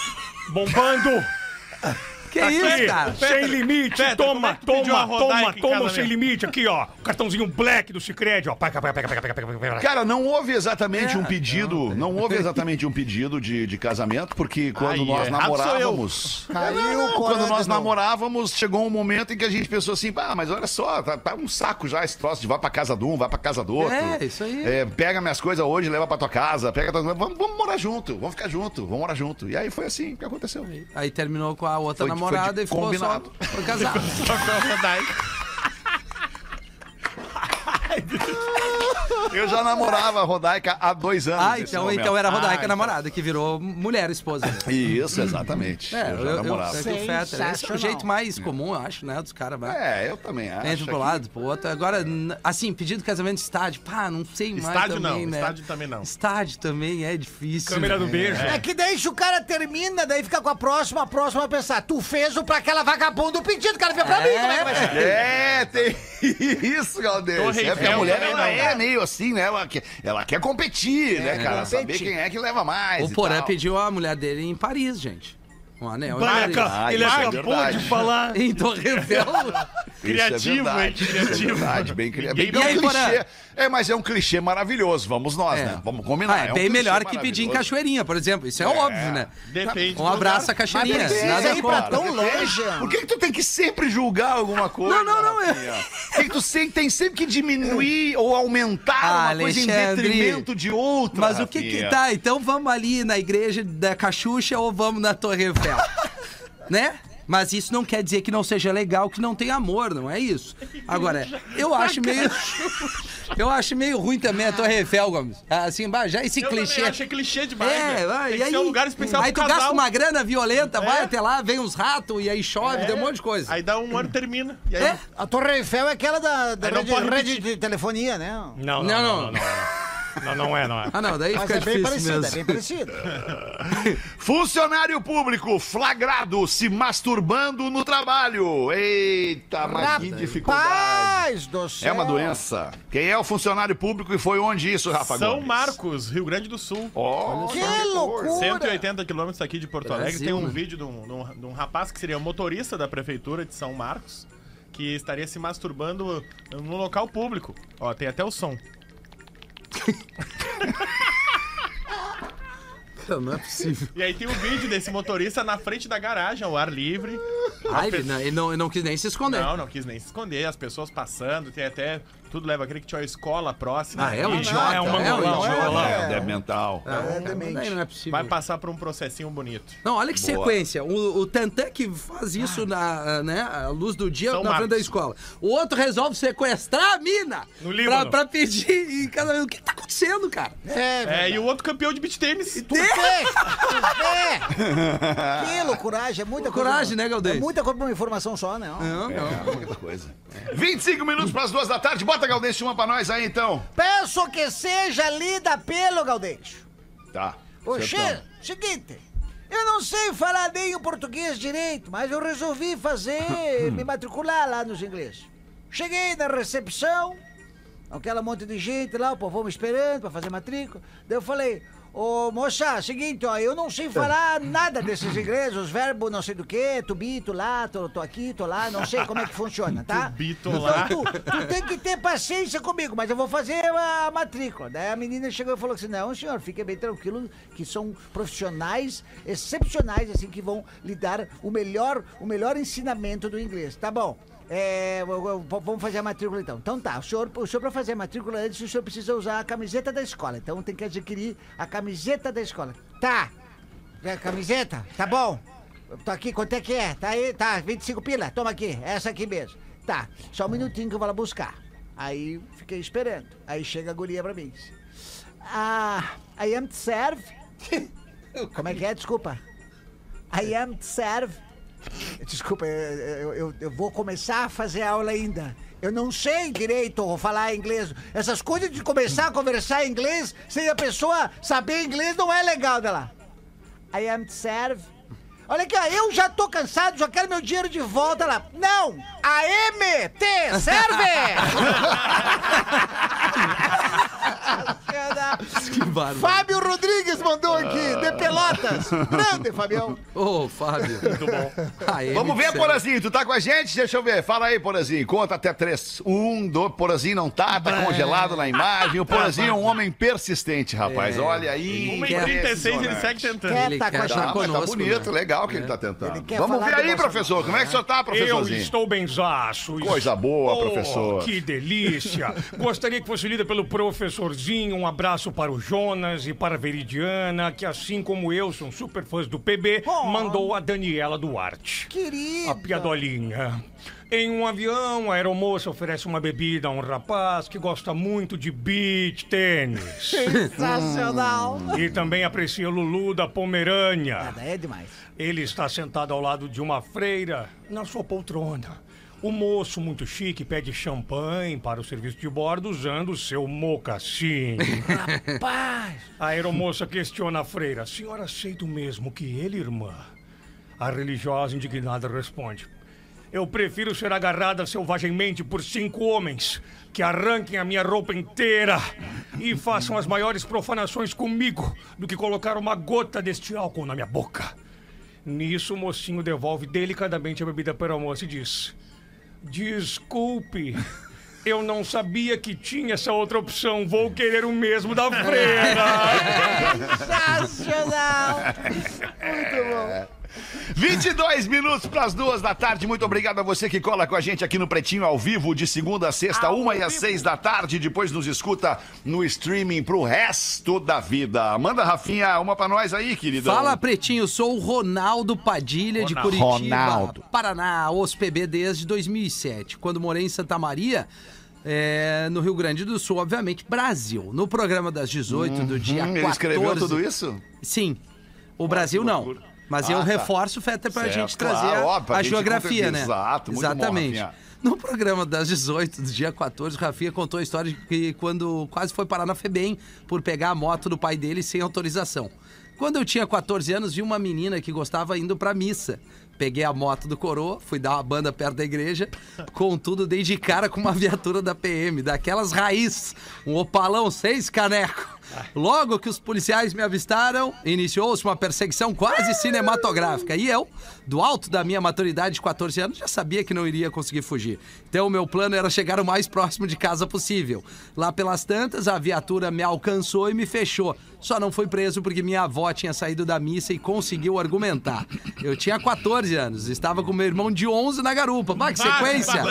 Bombando! Que Aqui, isso, cara? sem limite, Peter, como toma, é que tu pediu a toma, Rodaica toma, em toma casamento? sem limite. Aqui, ó, cartãozinho black do Sicredi, ó. Pega, pega, pega, pega, pega, pega, pega. Cara, não houve exatamente É, um pedido, não, houve exatamente um pedido de, de casamento, porque quando Ai, nós errado sou eu. namorávamos, Caiu Não, não, o Porã quando nós de novo. namorávamos, chegou um momento em que a gente pensou assim, ah, mas olha só, tá, tá um saco já esse troço de vai pra casa de um, vai pra casa do outro. É, isso aí. É, pega minhas coisas hoje, leva pra tua casa, pega tua... vamos, vamos morar junto, vamos ficar junto, vamos morar junto. E aí foi assim que aconteceu. Aí terminou com a outra Foi de- foi namorada de e ficou combinado. só foi casado. Só com a Rodaica. Eu já namorava a Rodaica há dois anos. Ah, nesse então, momento. então era a Rodaica Ah, namorada, que virou mulher, esposa. né? Isso, exatamente. É, eu eu, já eu, namorava. é que o Fetter, esse é o Sensacional. jeito mais comum, eu acho, né, dos caras. vai. É, eu também acho. Entra pro que- lado, pro outro. Agora, n- assim, pedido de casamento de estádio, pá, não sei mais Estádio também, não, né? estádio também não. Estádio também é difícil. Câmera do né? beijo. É que daí se o cara termina, daí fica com a próxima, a próxima vai pensar, tu fez o pra aquela vagabunda o pedido, o cara vê pra mim, como é que vai ser? É, tem isso, Galdês. Torre É porque a Eiffel mulher também ela não. é meio assim, assim, né? Ela quer, ela quer competir, né, cara? competir. Saber quem é que leva mais. O e Porã tal. pediu a mulher dele em Paris, gente. Um anel em Vai, Paris. cara, Ah, ele isso é acabou verdade. de falar. Em Torre Eiffel. Criativo, Isso é hein? verdade, Criativo. Isso é verdade, bem criativo. Ninguém- Bem, E aí, é um clichê. Porã? É, mas é um clichê maravilhoso, vamos nós, É. né? Vamos combinar. Ah, é um bem clichê melhor que pedir em maravilhoso. Cachoeirinha, por exemplo. Isso é, óbvio, né? Depende Um do abraço a lugar. Cachoeirinha. Mas precisa Nada ir pra contra. tão longe. Por que, que tu tem que sempre julgar alguma coisa? Não, não, não, é- Rafinha? Por que, que tu sempre, tem sempre que diminuir ou aumentar Ah, uma coisa em Alexandre. detrimento de outra? Mas o que que Rafinha? tá? Então vamos ali na igreja da Cachucha ou vamos na Torre Eiffel? Né? Mas isso não quer dizer que não seja legal, que não tem amor, não é isso. Agora, eu acho meio... Eu acho meio ruim também a Torre Eiffel, Gomes. Assim, bah, já esse Eu clichê... também acho clichê demais, É, velho. vai, Tem e que aí... ser um lugar especial Aí pro tu casal. gasta uma grana violenta, vai até lá, vem uns ratos e aí chove, É. tem um monte de coisa. Aí dá um ano e termina. E aí, É? A Torre Eiffel é aquela da, da Aí não rede, pode rede repetir. de telefonia, né? Não, Não, não, não. não. Não, não, não, não é, não é. Ah, não, daí Mas fica é bem difícil parecido, é mesmo. bem parecido. Funcionário público flagrado se masturbando no trabalho. Eita, mas que dificuldade. Paz do céu. É uma doença. Quem é o funcionário público e foi onde isso, Rafa São Gomes? Marcos, Rio Grande do Sul. Ó, Que loucura. cento e oitenta quilômetros aqui de Porto Alegre. Brasil, Tem um né? vídeo de um, de, um, de um rapaz que seria motorista da prefeitura de São Marcos, que estaria se masturbando no local público. Ó, tem até o som. Não é possível. E aí tem um vídeo desse motorista na frente da garagem, ao ar livre. Ah, ele não, ele não, ele não quis nem se esconder. Não, não quis nem se esconder, as pessoas passando, tem até. Tudo leva a crer que tinha uma escola próxima. Ah, é um aqui. idiota. É um é um mangolão. idiota. É, é mental. Ah, daí não é possível. Vai passar por um processinho bonito. Não, olha que Boa. sequência. O, o Tantan que faz isso na né, à luz do dia São na frente Marcos. da escola. O outro resolve sequestrar a mina No pra, Líbano. pra pedir em casamento. O que tá acontecendo, cara? É, É, e o outro campeão de beach tênis. Tu vê, tu vê. Que loucuragem, é muita coisa. Coragem, né, Galdês? É muita coisa pra uma informação só, né? Não, não. Muita coisa. vinte e cinco minutos para as duas da tarde. Bota, Galdêncio, uma pra nós aí, então. Peço que seja lida pelo Gaudêncio. Tá. Oxê, Acertamos. seguinte, eu não sei falar nem o português direito, mas eu resolvi fazer, me matricular lá nos ingleses. Cheguei na recepção, aquela monte de gente lá, o povo me esperando pra fazer matrícula. Daí eu falei, ô moça, seguinte, ó, eu não sei falar nada desses ingleses, os verbos não sei do que, tu bi, tu lá, tô, tô aqui, tô lá, não sei como é que funciona, tá? Tu bi, tô Então lá. tu, tu tem que ter paciência comigo, mas eu vou fazer a matrícula. Daí a menina chegou e falou assim, não, senhor, fique bem tranquilo, que são profissionais excepcionais, assim, que vão lhe dar o melhor, o melhor ensinamento do inglês. Tá bom. É, eu- eu- vamos fazer a matrícula então. Então tá, o senhor, o senhor para fazer a matrícula antes, o senhor precisa usar a camiseta da escola. Então tem que adquirir a camiseta da escola. Tá. É, camiseta? Tá bom. Eu tô aqui, quanto é que é? Tá aí, tá, vinte e cinco pila. Toma aqui, essa aqui mesmo. Tá, só um minutinho que eu vou lá buscar. Aí fiquei esperando. Aí chega a guria pra mim. Ah, I am to serve. Como é que é? Desculpa. I am to serve. Desculpa, eu, eu, eu vou começar a fazer aula ainda. Eu não sei direito falar inglês. Essas coisas de começar a conversar em inglês sem a pessoa saber inglês não é legal dela. I am to serve. Olha aqui, ó, eu já tô cansado, já quero meu dinheiro de volta lá. Não! A M T serve! Que bárbaro. Fábio Rodrigues mandou aqui, de Pelotas. Grande, Fabião. Ô, Fábio. Muito bom. Aí, Vamos me ver, disseram. Porazinho, tu tá com a gente? Deixa eu ver. Fala aí, Porazinho. Conta até três. Um, dois, Porazinho não tá, tá congelado na imagem. O Porazinho é um homem persistente, rapaz. É. Olha aí. uma e trinta e seis ele segue tentando. Quer Ele tá quer com a Tá, achar mas tá conosco, bonito, né? legal que ele tá tentando. Ele quer Vamos falar ver do aí, nosso- professor. Como é que o senhor tá, Eu professorzinho? estou benzaço. Coisa boa, Oh, professor. Que delícia. Gostaria que fosse lida pelo professorzinho. Um abraço para o Jonas e para a Veridiana, que assim como eu são super fãs do P B, Oh. mandou a Daniela Duarte. Querido. A piadolinha. Em um avião, a aeromoça oferece uma bebida a um rapaz que gosta muito de beach tênis. Sensacional. E também aprecia o Lulu da Pomerânia. Nada, é demais. Ele está sentado ao lado de uma freira na sua poltrona. O moço, muito chique, pede champanhe para o serviço de bordo usando o seu mocassim. Rapaz. A aeromoça questiona a freira. A senhora aceita o mesmo que ele, irmã? A religiosa indignada responde. Eu prefiro ser agarrada selvagemmente por cinco homens que arranquem a minha roupa inteira e façam as maiores profanações comigo do que colocar uma gota deste álcool na minha boca. Nisso, o mocinho devolve delicadamente a bebida para a moça e diz: desculpe, eu não sabia que tinha essa outra opção. Vou querer o mesmo da freira. Sensacional! Muito bom. vinte e dois minutos para as duas da tarde. Muito obrigado a você que cola com a gente aqui no Pretinho ao vivo, de segunda a sexta, uma e às seis da tarde. Depois nos escuta no streaming pro resto da vida. Manda, Rafinha, uma para nós aí, querido. Fala, Pretinho. Sou o Ronaldo Padilha, de Curitiba, Ronaldo. Paraná, O S P B desde dois mil e sete. Quando morei em Santa Maria, é, no Rio Grande do Sul, obviamente, Brasil. No programa das dezoito do dia Hum, quatorze... Ele escreveu tudo isso? Sim. O Brasil não. Mas Ah, eu tá. reforço, Feta, pra Certo, gente claro, trazer a, óbvio, pra a gente geografia, conta- né? Exato, muito bom, Exatamente. Rafinha. No programa das dezoito, do dia quatorze, o Rafinha contou a história de que quando quase foi parar na FEBEM por pegar a moto do pai dele sem autorização. Quando eu tinha quatorze anos, vi uma menina que gostava indo pra missa. Peguei a moto do coroa, fui dar uma banda perto da igreja, contudo, dei de cara com uma viatura da P M, daquelas raiz, um opalão seis caneco. Logo que os policiais me avistaram, iniciou-se uma perseguição quase cinematográfica. E eu, do alto da minha maturidade de quatorze anos, já sabia que não iria conseguir fugir. Então o meu plano era chegar o mais próximo de casa possível. Lá pelas tantas, a viatura me alcançou e me fechou. Só não fui preso porque minha avó tinha saído da missa e conseguiu argumentar. Eu tinha quatorze anos, estava com meu irmão de onze na garupa. Mas que sequência!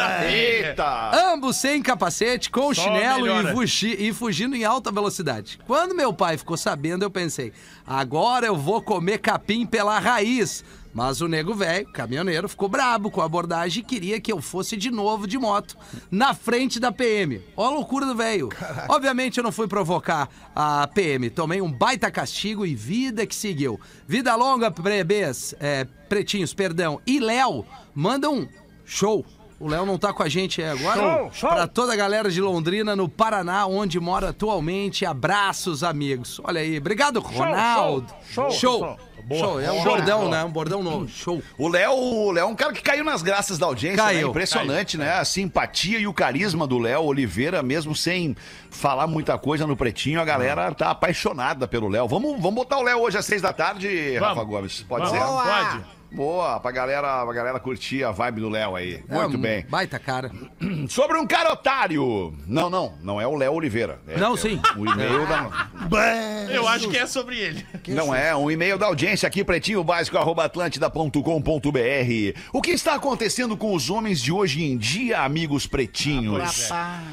Eita! Ambos sem capacete, com Só chinelo melhora. e, fugi- e fugindo em alta velocidade. Quando meu pai ficou sabendo, eu pensei, agora eu vou comer capim pela raiz. Mas o nego velho, caminhoneiro, ficou brabo com a abordagem e queria que eu fosse de novo de moto, na frente da P M. Ó a loucura do velho. Obviamente eu não fui provocar a P M, tomei um baita castigo e vida que seguiu. Vida longa, bebês, é, pretinhos, perdão. E Léo, manda um show. O Léo não tá com a gente agora. Show, show. Pra toda a galera de Londrina, no Paraná, onde mora atualmente. Abraços, amigos. Olha aí. Obrigado, Ronaldo. show, Show. show. Boa. Show. É um Show. bordão, né? Um bordão novo. Show. O Léo, o Léo é um cara que caiu nas graças da audiência, Caiu. né? Impressionante, né? A simpatia e o carisma do Léo Oliveira, mesmo sem falar muita coisa no Pretinho, a galera tá apaixonada pelo Léo. Vamos, vamos botar o Léo hoje às seis da tarde, Rafa Vamos. Gomes. Pode Vamos, ser? pode. Boa, pra galera, pra galera curtir a vibe do Léo aí. Muito É um bem. Baita cara. Sobre um cara otário. Não, não, não é o Léo Oliveira. É, Não, é sim. O e-mail da... Eu acho que é sobre ele. Não é, um e-mail da audiência aqui, pretinho básico, arroba atlântida ponto com ponto br. O que está acontecendo com os homens de hoje em dia, amigos pretinhos?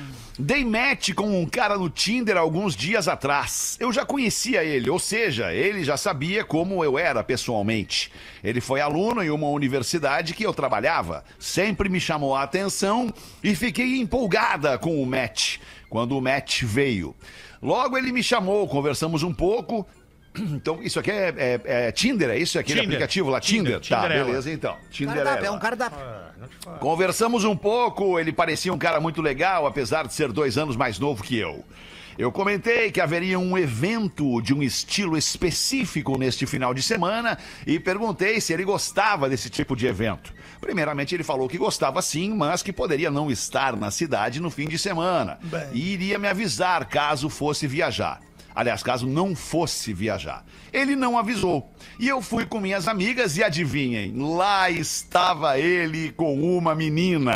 Dei match com um cara no Tinder alguns dias atrás. Eu já conhecia ele, ou seja, ele já sabia como eu era pessoalmente. Ele foi aluno em uma universidade que eu trabalhava. Sempre me chamou a atenção e fiquei empolgada com o match. Quando o match veio. Logo ele me chamou, conversamos um pouco. Então, isso aqui é, é- é Tinder, é isso? É aquele Tinder. aplicativo lá, Tinder? Tinder, Tá, Tinderela. beleza então. Cardápio, Tinderela. é um cardápio. Conversamos um pouco, ele parecia um cara muito legal, apesar de ser dois anos mais novo que eu. Eu comentei que haveria um evento de um estilo específico neste final de semana e perguntei se ele gostava desse tipo de evento. Primeiramente, ele falou que gostava sim, mas que poderia não estar na cidade no fim de semana. E iria me avisar caso fosse viajar. Aliás, caso não fosse viajar. Ele não avisou. E eu fui com minhas amigas e adivinhem, lá estava ele com uma menina.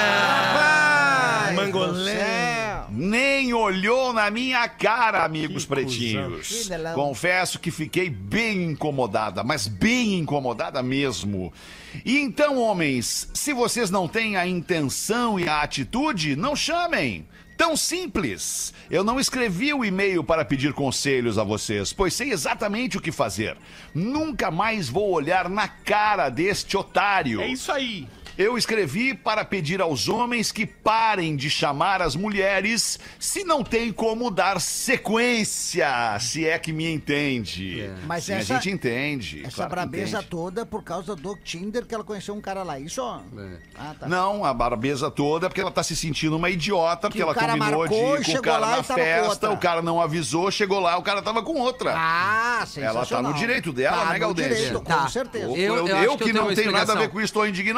Mangolé. Nem olhou na minha cara, amigos pretinhos. Que delão. Confesso que fiquei bem incomodada, mas bem incomodada mesmo. E então, homens, se vocês não têm a intenção e a atitude, não chamem. Tão simples. Eu não escrevi o e-mail para pedir conselhos a vocês, pois sei exatamente o que fazer. Nunca mais vou olhar na cara deste otário. É isso aí. Eu escrevi para pedir aos homens que parem de chamar as mulheres se não tem como dar sequência, se é que me entende. Mas Sim, essa- a gente entende. Essa claro que brabeza entende. toda por causa do Tinder que ela conheceu um cara lá. Isso? ó? Ah, tá. Não, a brabeza toda é porque ela tá se sentindo uma idiota, porque Que o ela cara combinou marcou de e ir com o chegou cara lá na e tava com festa, outra. o cara não avisou, chegou lá, o cara tava com outra. Ah, Ela sensacional. tá no direito dela, Tá né, no Galdêncio? direito, com Tá. certeza. Eu, Eu- eu, eu eu acho que que, eu tenho não uma tenho nada a ver explicação. com isso, estou indignado com Não,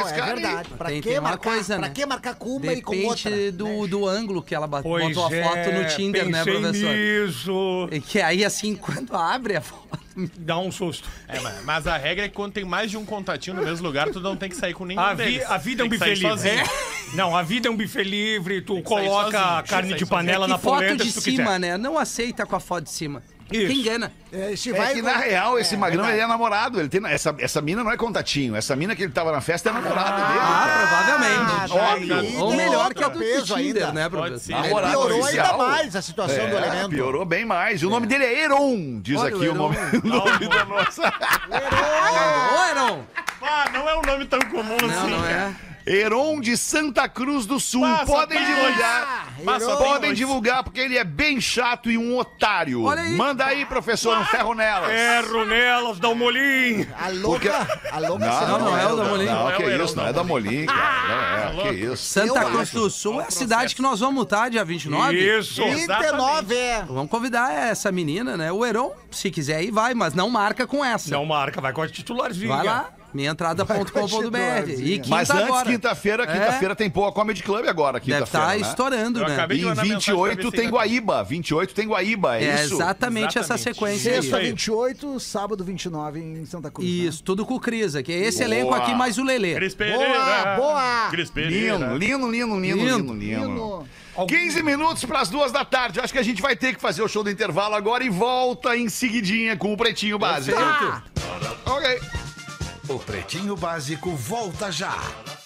esse é cara aí. verdade. Pra, Tem- que tem uma marcar, coisa, pra né? que marcar com uma e com outra? Depende do, né? do ângulo que ela bat- Pois botou a é, foto no Tinder, né, pensei professor? nisso. E que aí, assim, quando abre a foto... Dá um susto. É, mas, mas a regra é que quando tem mais de um contatinho no mesmo lugar, tu não tem que sair com nenhum A, vi- deles. a vida é um Tem que buffet sair livre. sozinho. Não, a vida é um buffet livre, tu sair coloca sozinho, a tem que carne sair de sozinho. panela É na que foto polenta de se tu cima, quiser. né? Não aceita com a foto de cima. Isso. Quem engana? É, se É vai que, com- na real, esse é, magrão, verdade. ele é namorado. Ele tem, essa, essa mina não é contatinho. Essa mina que ele tava na festa é namorada dele. Ah, provavelmente. óbvio. aí Ou tem melhor outro que a do peso Tinder, ainda. né, Pode professor? ser. Namorado Piorou oficial. ainda mais a situação do É, elemento. piorou bem mais. E o nome dele é Heron, diz Olha o aqui o Heron. nome, o nome da nossa. Ô, Heron! Ah, não é um nome tão comum Não, assim. não é. Heron de Santa Cruz do Sul. Passa Podem dois. divulgar. Passa Heron. Podem dois. divulgar porque ele é bem chato e um otário. Olha aí. Manda aí, professor, um ferro nelas. Erro nelas, dá um molinho. A louca, a louca Não, não é o da Molim. Não, Não é que o Heron isso, não da é da Molim, cara. Não é, que isso. Santa Eu Cruz acho. do Sul é a cidade que nós vamos multar dia vinte e nove. Isso. vinte e nove, é. Vamos convidar essa menina, né? O Heron, se quiser ir, vai, mas não marca com essa. Não marca, vai com a titularzinha. Vai lá, minhaentrada ponto com ponto b r. E quinta Mas antes, agora. quinta-feira, quinta-feira tem Poa Comedy Club agora, Deve quinta-feira, estar né? estourando, Eu né? acabei E de em mandar vinte e mensagem pra oito ver se tem ainda- Guaíba. vinte e oito tem Guaíba, é, É isso? exatamente essa Exatamente. sequência aí. Sexta aí. vinte e oito, sábado vinte e nove em Santa Cruz. né? Isso, tudo com o Cris aqui. Esse Boa. elenco aqui mais o Lelê. Cris Pereira. Boa, boa. Cris Pereira. Lindo, lindo, lindo, lindo, lindo, Lindo. lindo. quinze minutos para as duas da tarde. Acho que a gente vai ter que fazer o show do intervalo agora e volta em seguidinha com o Pretinho Básico. Ok. O Pretinho Básico volta já.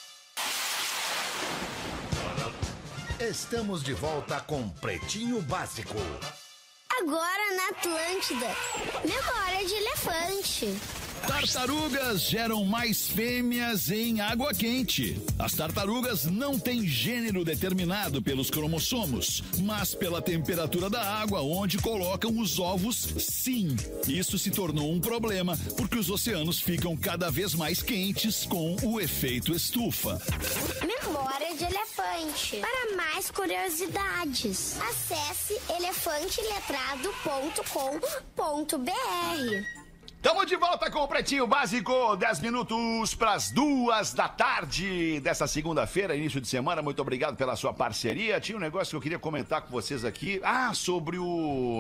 Estamos de volta com Pretinho Básico. Agora na Atlântida. Memória de elefante. Tartarugas geram mais fêmeas em água quente. As tartarugas não têm gênero determinado pelos cromossomos, mas pela temperatura da água onde colocam os ovos, sim. Isso se tornou um problema porque os oceanos ficam cada vez mais quentes com o efeito estufa. Memória de elefante. Para mais curiosidades, acesse elefante letrado ponto com ponto b r. Tamo de volta com o Pretinho Básico, dez minutos para as duas da tarde dessa segunda-feira, início de semana. Muito obrigado pela sua parceria. Tinha um negócio que eu queria comentar com vocês aqui. Ah, sobre o...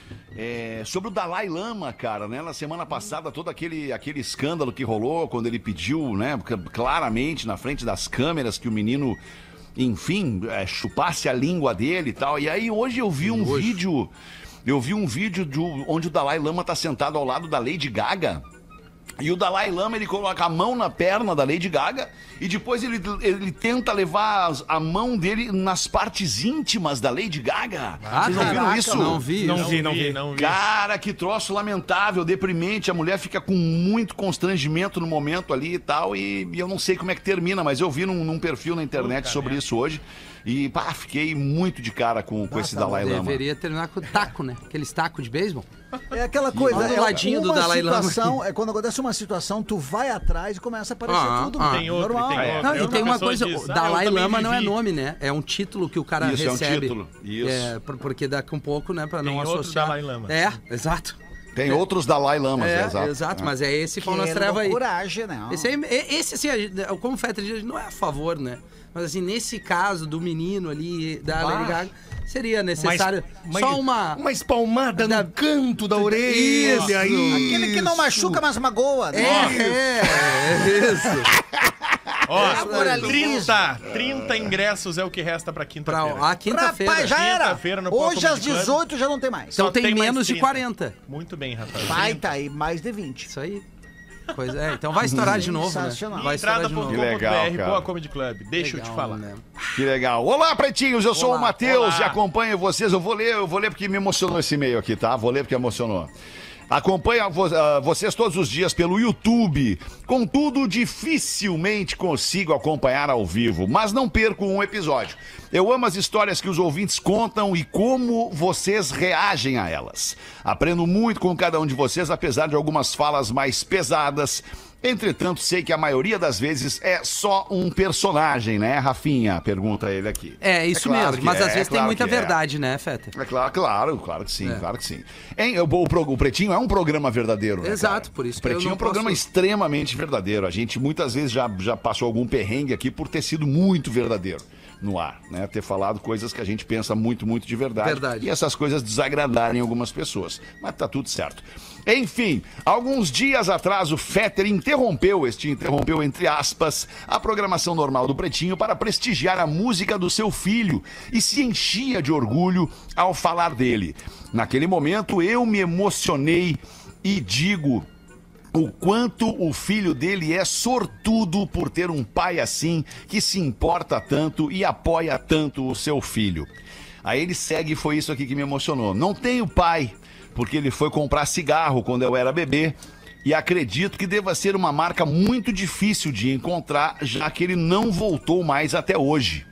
É, sobre o Dalai Lama, cara, né? Na semana passada, todo aquele, aquele escândalo que rolou, quando ele pediu, né, claramente na frente das câmeras que o menino, enfim, é, chupasse a língua dele e tal. E aí hoje eu vi um vídeo... Eu vi um vídeo de, onde o Dalai Lama tá sentado ao lado da Lady Gaga. E o Dalai Lama, ele coloca a mão na perna da Lady Gaga e depois ele, ele tenta levar as- a mão dele nas partes íntimas da Lady Gaga. Ah, Vocês não viram caraca, isso? não vi. Não isso. vi, não vi. Não vi. Cara, que troço lamentável, deprimente. A mulher fica com muito constrangimento no momento ali e tal. E, e eu não sei como é que termina, mas eu vi num, num perfil na internet Puta sobre merda. isso hoje. E pá, fiquei muito de cara com, com esse Dalai Lama. Deveria terminar com taco, né? Aqueles tacos de beisebol. É aquela coisa, Olha do é ladinho do uma Dalai Lama situação, aqui. é quando acontece uma situação, tu vai atrás e começa a aparecer Ah, tudo. ah. Tem outro, normal. tem outro. Não, É e outra tem uma pessoa coisa, diz, o "Ah, Dalai eu também Lama não é vivi." nome, né? É um título que o cara Isso, é um recebe. título. Isso. É, por- porque daqui um pouco, né, pra não Tem outro associar. Dalai Lama. É, exato. Tem outros Dalai Lamas, É, é, exato. exato, mas é esse pau nas Quero trevas aí. coragem, né? Esse, aí, e- esse assim, a gente- como o Fetter diz, não é a favor, né? Mas assim, nesse caso do menino ali, da Lady Gaga, seria necessário só uma... Uma espalmada Da- no canto da orelha. Isso. Aí. Aquele que não machuca, mas magoa, né? É, é, isso. Ó, Moralismo. trinta, trinta ingressos é o que resta pra quinta-feira. Pra, a quinta-feira. Rapaz, já era. Quinta-feira no Poa Hoje às Comedy Club. dezoito já não tem mais. Então Só tem tem mais menos de trinta. quarenta. Muito bem, rapaz. Vai, tá aí, mais de vinte. Isso aí. Pois é, então vai estourar de novo, né? Sensacional. Vai estourar de novo. Que legal, entrada.com.br, cara. Poa Comedy Club. Deixa eu te Legal, falar. né? Que legal. Olá, pretinhos, eu sou Olá, o Matheus olá. e acompanho vocês. Eu vou ler, eu vou ler porque me emocionou esse e-mail aqui, tá? Vou ler porque emocionou. Acompanho vo- ah, vocês todos os dias pelo YouTube. Contudo, dificilmente consigo acompanhar ao vivo, mas não perco um episódio. Eu amo as histórias que os ouvintes contam e como vocês reagem a elas. Aprendo muito com cada um de vocês, apesar de algumas falas mais pesadas. Entretanto, sei que a maioria das vezes é só um personagem, né, Rafinha? Pergunta ele aqui. É, isso é claro mesmo, mas é, às vezes é claro tem muita que é. verdade, né, Fetter? É claro, claro, claro que sim, É. claro que sim. Hein, o, o, o Pretinho é um programa verdadeiro, né, Exato, cara? por isso O que eu Pretinho não é um programa posso- extremamente verdadeiro. A gente muitas vezes já, já passou algum perrengue aqui por ter sido muito verdadeiro no ar, né? Ter falado coisas que a gente pensa muito, muito de verdade. Verdade. E essas coisas desagradarem algumas pessoas. Mas tá tudo certo. Enfim, alguns dias atrás o Fetter interrompeu, este interrompeu entre aspas, a programação normal do Pretinho para prestigiar a música do seu filho e se enchia de orgulho ao falar dele. Naquele momento eu me emocionei e digo o quanto o filho dele é sortudo por ter um pai assim que se importa tanto e apoia tanto o seu filho. Aí ele segue, foi isso aqui que me emocionou. Não tenho pai, porque ele foi comprar cigarro quando eu era bebê e acredito que deva ser uma marca muito difícil de encontrar, já que ele não voltou mais até hoje.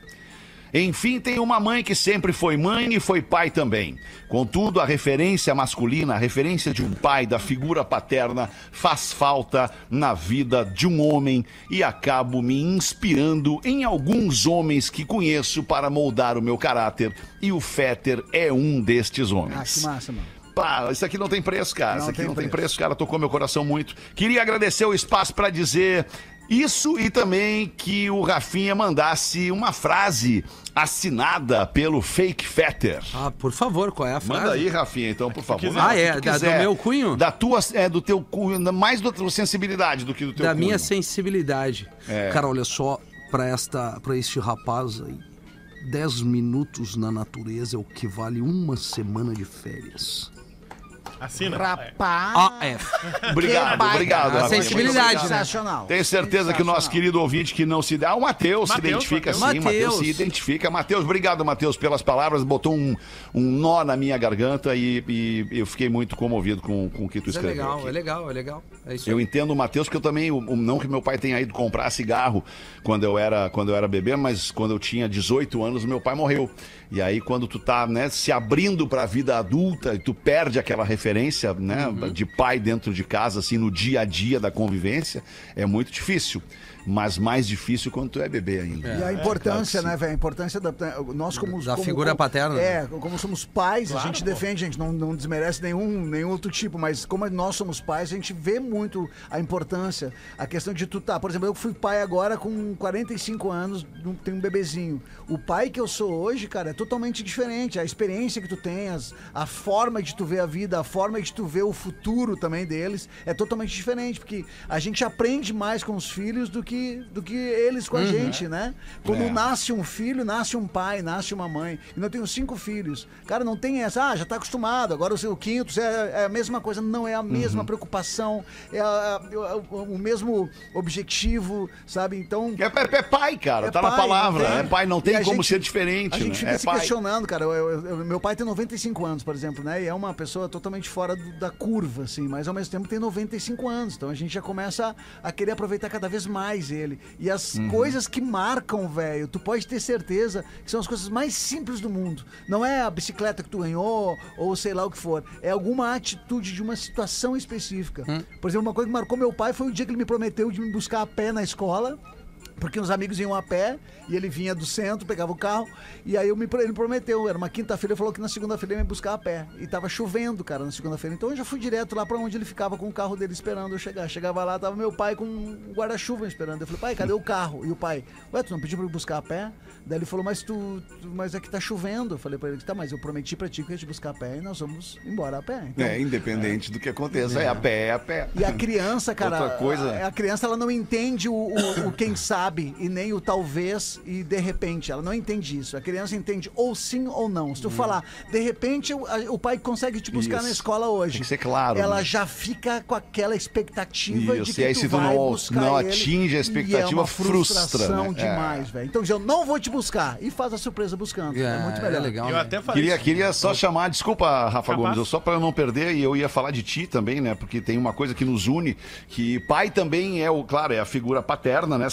Enfim, tem uma mãe que sempre foi mãe e foi pai também. Contudo, a referência masculina, a referência de um pai, da figura paterna, faz falta na vida de um homem e acabo me inspirando em alguns homens que conheço para moldar o meu caráter e o Fetter é um destes Ah, que homens. massa, mano. Pá, isso aqui não tem preço, cara. Não isso aqui tem não tem preço. preço, cara. Tocou meu coração muito. Queria agradecer o espaço para dizer isso e também que o Rafinha mandasse uma frase assinada pelo Fake Fetter. Ah, por favor, qual é a frase? Manda aí, Rafinha, então, por favor. Ah, Se é? tu Da- do quiser. meu cunho? Da tua, é, do teu cunho, mais da tua sensibilidade do que do teu Da cunho. minha sensibilidade. É. Cara, olha só, pra, esta, pra este rapaz aí, dez minutos na natureza é o que vale uma semana de férias. Assina. Rapaz. A F. Obrigado, Que baita. obrigado. A Rafinha. sensibilidade, Muito obrigado. né? Sensacional. Tenho certeza que o nosso querido ouvinte que não se dá. Ah, o Matheus se Mateus, identifica Mateus. sim. Matheus se Mateus. identifica. Matheus, obrigado, Matheus, pelas palavras. Botou um, um nó na minha garganta e, e eu fiquei muito comovido com, com o que tu Isso é escreveu. legal, aqui. é legal, é legal. É isso Eu aí. entendo o Matheus, porque eu também, o- o- não que meu pai tenha ido comprar cigarro quando eu era, quando eu era bebê, mas quando eu tinha dezoito anos, meu pai morreu. E aí, quando tu tá, né, se abrindo pra vida adulta e tu perde aquela referência, né, Uhum. de pai dentro de casa, assim, no dia a dia da convivência, é muito difícil. Mas mais difícil quando tu é bebê ainda. E a importância, claro que né, velho? A importância da. Nós, como. Da como- figura como- paterna, É, né? como somos pais, Claro, a gente pô. defende, a gente não, não desmerece nenhum, nenhum outro tipo, mas como nós somos pais, a gente vê muito a importância, a questão de tu tá. Por exemplo, eu fui pai agora com quarenta e cinco anos, não- tenho um bebezinho. O pai que eu sou hoje, cara, é totalmente diferente. A experiência que tu tens, a forma de tu ver a vida, a forma de tu ver o futuro também deles é totalmente diferente, porque a gente aprende mais com os filhos do que, do que eles com a gente, né? Quando É. nasce um filho, nasce um pai, nasce uma mãe. E eu tenho cinco filhos. Cara, não tem essa, ah, já tá acostumado, agora o seu quinto é, é a mesma coisa. Não é a mesma preocupação, é a- a- o, o mesmo objetivo, sabe? Então. É, é- é pai, cara, É tá na pai, palavra. não tem- É pai, não E tem a como gente- ser diferente. A gente né? fica É se pai. questionando, cara. Eu- eu- eu- meu pai tem noventa e cinco anos, por exemplo, né? E é uma pessoa totalmente fora do- da curva, assim, mas ao mesmo tempo tem noventa e cinco anos. Então a gente já começa a, a querer aproveitar cada vez mais ele. E as Uhum. coisas que marcam, velho, tu pode ter certeza que são as coisas mais simples do mundo. Não é a bicicleta que tu ganhou, ou sei lá o que for. É alguma atitude de uma situação específica. Hum. Por exemplo, uma coisa que marcou meu pai foi o dia que ele me prometeu de me buscar a pé na escola. Porque os amigos iam a pé e ele vinha do centro, pegava o carro. E aí eu me, ele prometeu, era uma quinta-feira, ele falou que na segunda-feira ele ia me buscar a pé. E tava chovendo, cara, na segunda-feira. Então eu já fui direto lá pra onde ele ficava com o carro dele esperando eu chegar. Chegava lá, tava meu pai com um guarda-chuva esperando. Eu falei, pai, cadê o carro? E o pai, ué, tu não pediu pra eu buscar a pé? Daí ele falou, mas tu, tu mas é que tá chovendo. Eu falei pra ele, tá, mas eu prometi pra ti que eu ia te buscar a pé e nós vamos embora a pé. Então, É, independente do que aconteça, é. a pé, é a pé. e a criança, cara, Outra coisa- a, a criança ela não entende o, o, o quem sabe e nem o talvez e de repente. Ela não entende isso. A criança entende ou sim ou não. Se tu falar, de repente o, a- o pai consegue te buscar Isso. na escola hoje. Tem que ser claro, Ela né? já fica com aquela expectativa de Isso, que e aí tu se tu vai não- buscar não ele, atinge a e é expectativa, uma frustra, frustração né? demais, É. velho. Então diz, eu não vou te buscar e faz a surpresa buscando. É, É, muito melhor. é legal. Eu né? até falei Queria, isso. queria só chamar, desculpa, Rafa Capaz. Gomes, eu só para eu não perder, e eu ia falar de ti também, né? Porque tem uma coisa que nos une, que pai também é o, claro, é a figura paterna, né? Sangue do,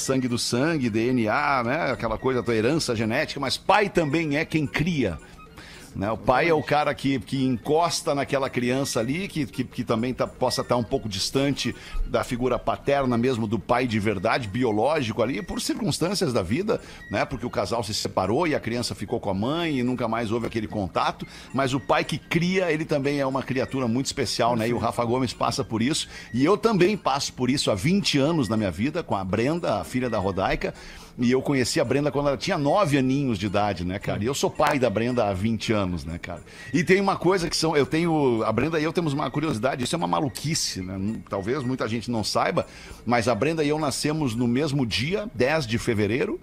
sangue, D N A, né? Aquela coisa, a tua herança genética, mas pai também é quem cria. Né? O pai é o cara que, que encosta naquela criança ali, que, que, que também tá, possa estar um pouco distante da figura paterna mesmo, do pai de verdade, biológico ali, por circunstâncias da vida, né? Porque o casal se separou e a criança ficou com a mãe e nunca mais houve aquele contato, mas o pai que cria, ele também é uma criatura muito especial, né? E o Rafa Gomes passa por isso, e eu também passo por isso há vinte anos na minha vida, com a Brenda, a filha da Rodaica. E eu conheci a Brenda quando ela tinha nove aninhos de idade, né, cara? E eu sou pai da Brenda há vinte anos, né, cara? E tem uma coisa que são... Eu tenho... A Brenda e eu temos uma curiosidade, isso é uma maluquice, né? Talvez muita gente não saiba, mas a Brenda e eu nascemos no mesmo dia, dez de fevereiro,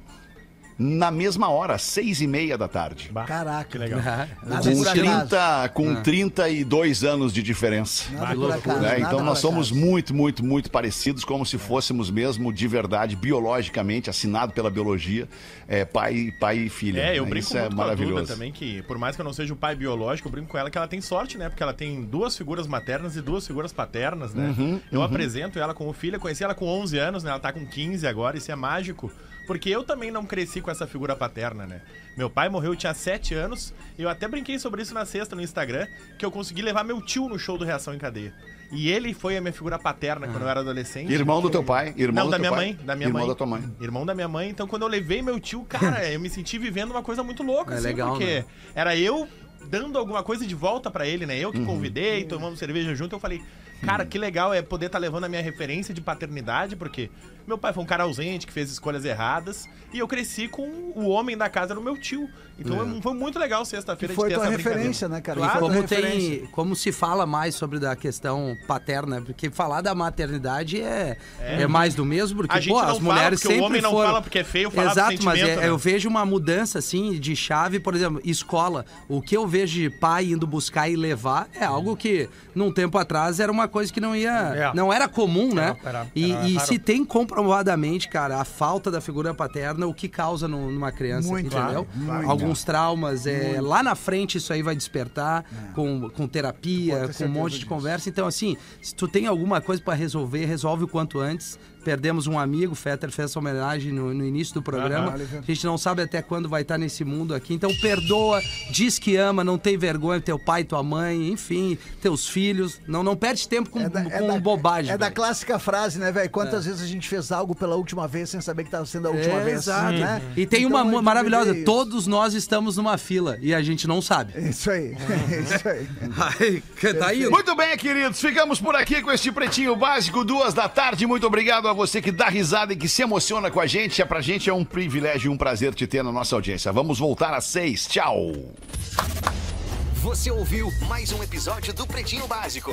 na mesma hora, seis e meia da tarde. Caraca, que legal. Com, trinta, com ah. trinta e dois anos de diferença. Nada por acaso, né? Então nada nós por somos acaso. muito, muito, muito parecidos, como se fôssemos mesmo de verdade, biologicamente, assinado pela biologia, é, pai, pai e filha. É, eu né? brinco Isso muito é com a maravilhoso. Duda também, que por mais que eu não seja o pai biológico, eu brinco com ela que ela tem sorte, né? Porque ela tem duas figuras maternas e duas figuras paternas, né? Uhum, eu uhum. apresento ela como filha, conheci ela com onze anos, né? Ela tá com quinze agora, isso é mágico. Porque eu também não cresci com essa figura paterna, né? Meu pai morreu, eu tinha sete anos, e eu até brinquei sobre isso na sexta no Instagram, que eu consegui levar meu tio no show do Reação em Cadeia. E ele foi a minha figura paterna quando eu era adolescente. Irmão do teu pai? Irmão Não, do da teu minha pai? mãe. Da minha Irmão mãe. da tua mãe. Irmão da minha mãe. Então, quando eu levei meu tio, cara, eu me senti vivendo uma coisa muito louca, É assim, legal, porque né? era eu dando alguma coisa de volta pra ele, né? Eu que convidei, tomamos cerveja junto, eu falei, cara, que legal é poder estar levando a minha referência de paternidade, porque meu pai foi um cara ausente, que fez escolhas erradas, e eu cresci com o homem da casa, era o meu tio. Então É. foi muito legal sexta-feira Que foi de ter tua essa referência, brincadeira. né, cara? Claro. E foi Como, referência. tem, como se fala mais sobre da questão paterna, porque falar da maternidade é, é. mais do mesmo, porque A gente pô, não as fala mulheres porque o sempre homem não foram... fala porque é feio falar do Exato, mas sentimento, é- né? eu vejo uma mudança assim de chave, por exemplo, escola. O que eu vejo de pai indo buscar e levar é algo que num tempo atrás era uma coisa que não ia, É. não era comum, né? Era- era- e era e raro. se tem comprovadamente, cara, a falta da figura paterna, o que causa no- numa criança, Muito, entendeu? claro, Alguns traumas, é, lá na frente isso aí vai despertar com, com terapia, Pode ter com um monte certeza de disso. conversa. Então, assim, se tu tem alguma coisa pra resolver, resolve o quanto antes. Perdemos um amigo, o Fetter fez essa homenagem no, no início do programa. Aham. A gente não sabe até quando vai estar nesse mundo aqui. Então, perdoa, diz que ama, não tem vergonha, teu pai, tua mãe, enfim, teus filhos. Não, não perde tempo com, É da- é com da- bobagem. É da velho. clássica frase, né, velho? Quantas vezes a gente fez algo pela última vez sem saber que estava sendo a última É, vez? exato. Né? E tem Então, uma a gente mu- maravilhosa, viver isso. todos nós estamos numa fila e a gente não sabe. Isso aí, isso aí. Ai, que tá indo. Muito bem, queridos, ficamos por aqui com este Pretinho Básico, duas da tarde. Muito obrigado a você que dá risada e que se emociona com a gente. É pra gente é um privilégio e um prazer te ter na nossa audiência. Vamos voltar às seis. Tchau. Você ouviu mais um episódio do Pretinho Básico.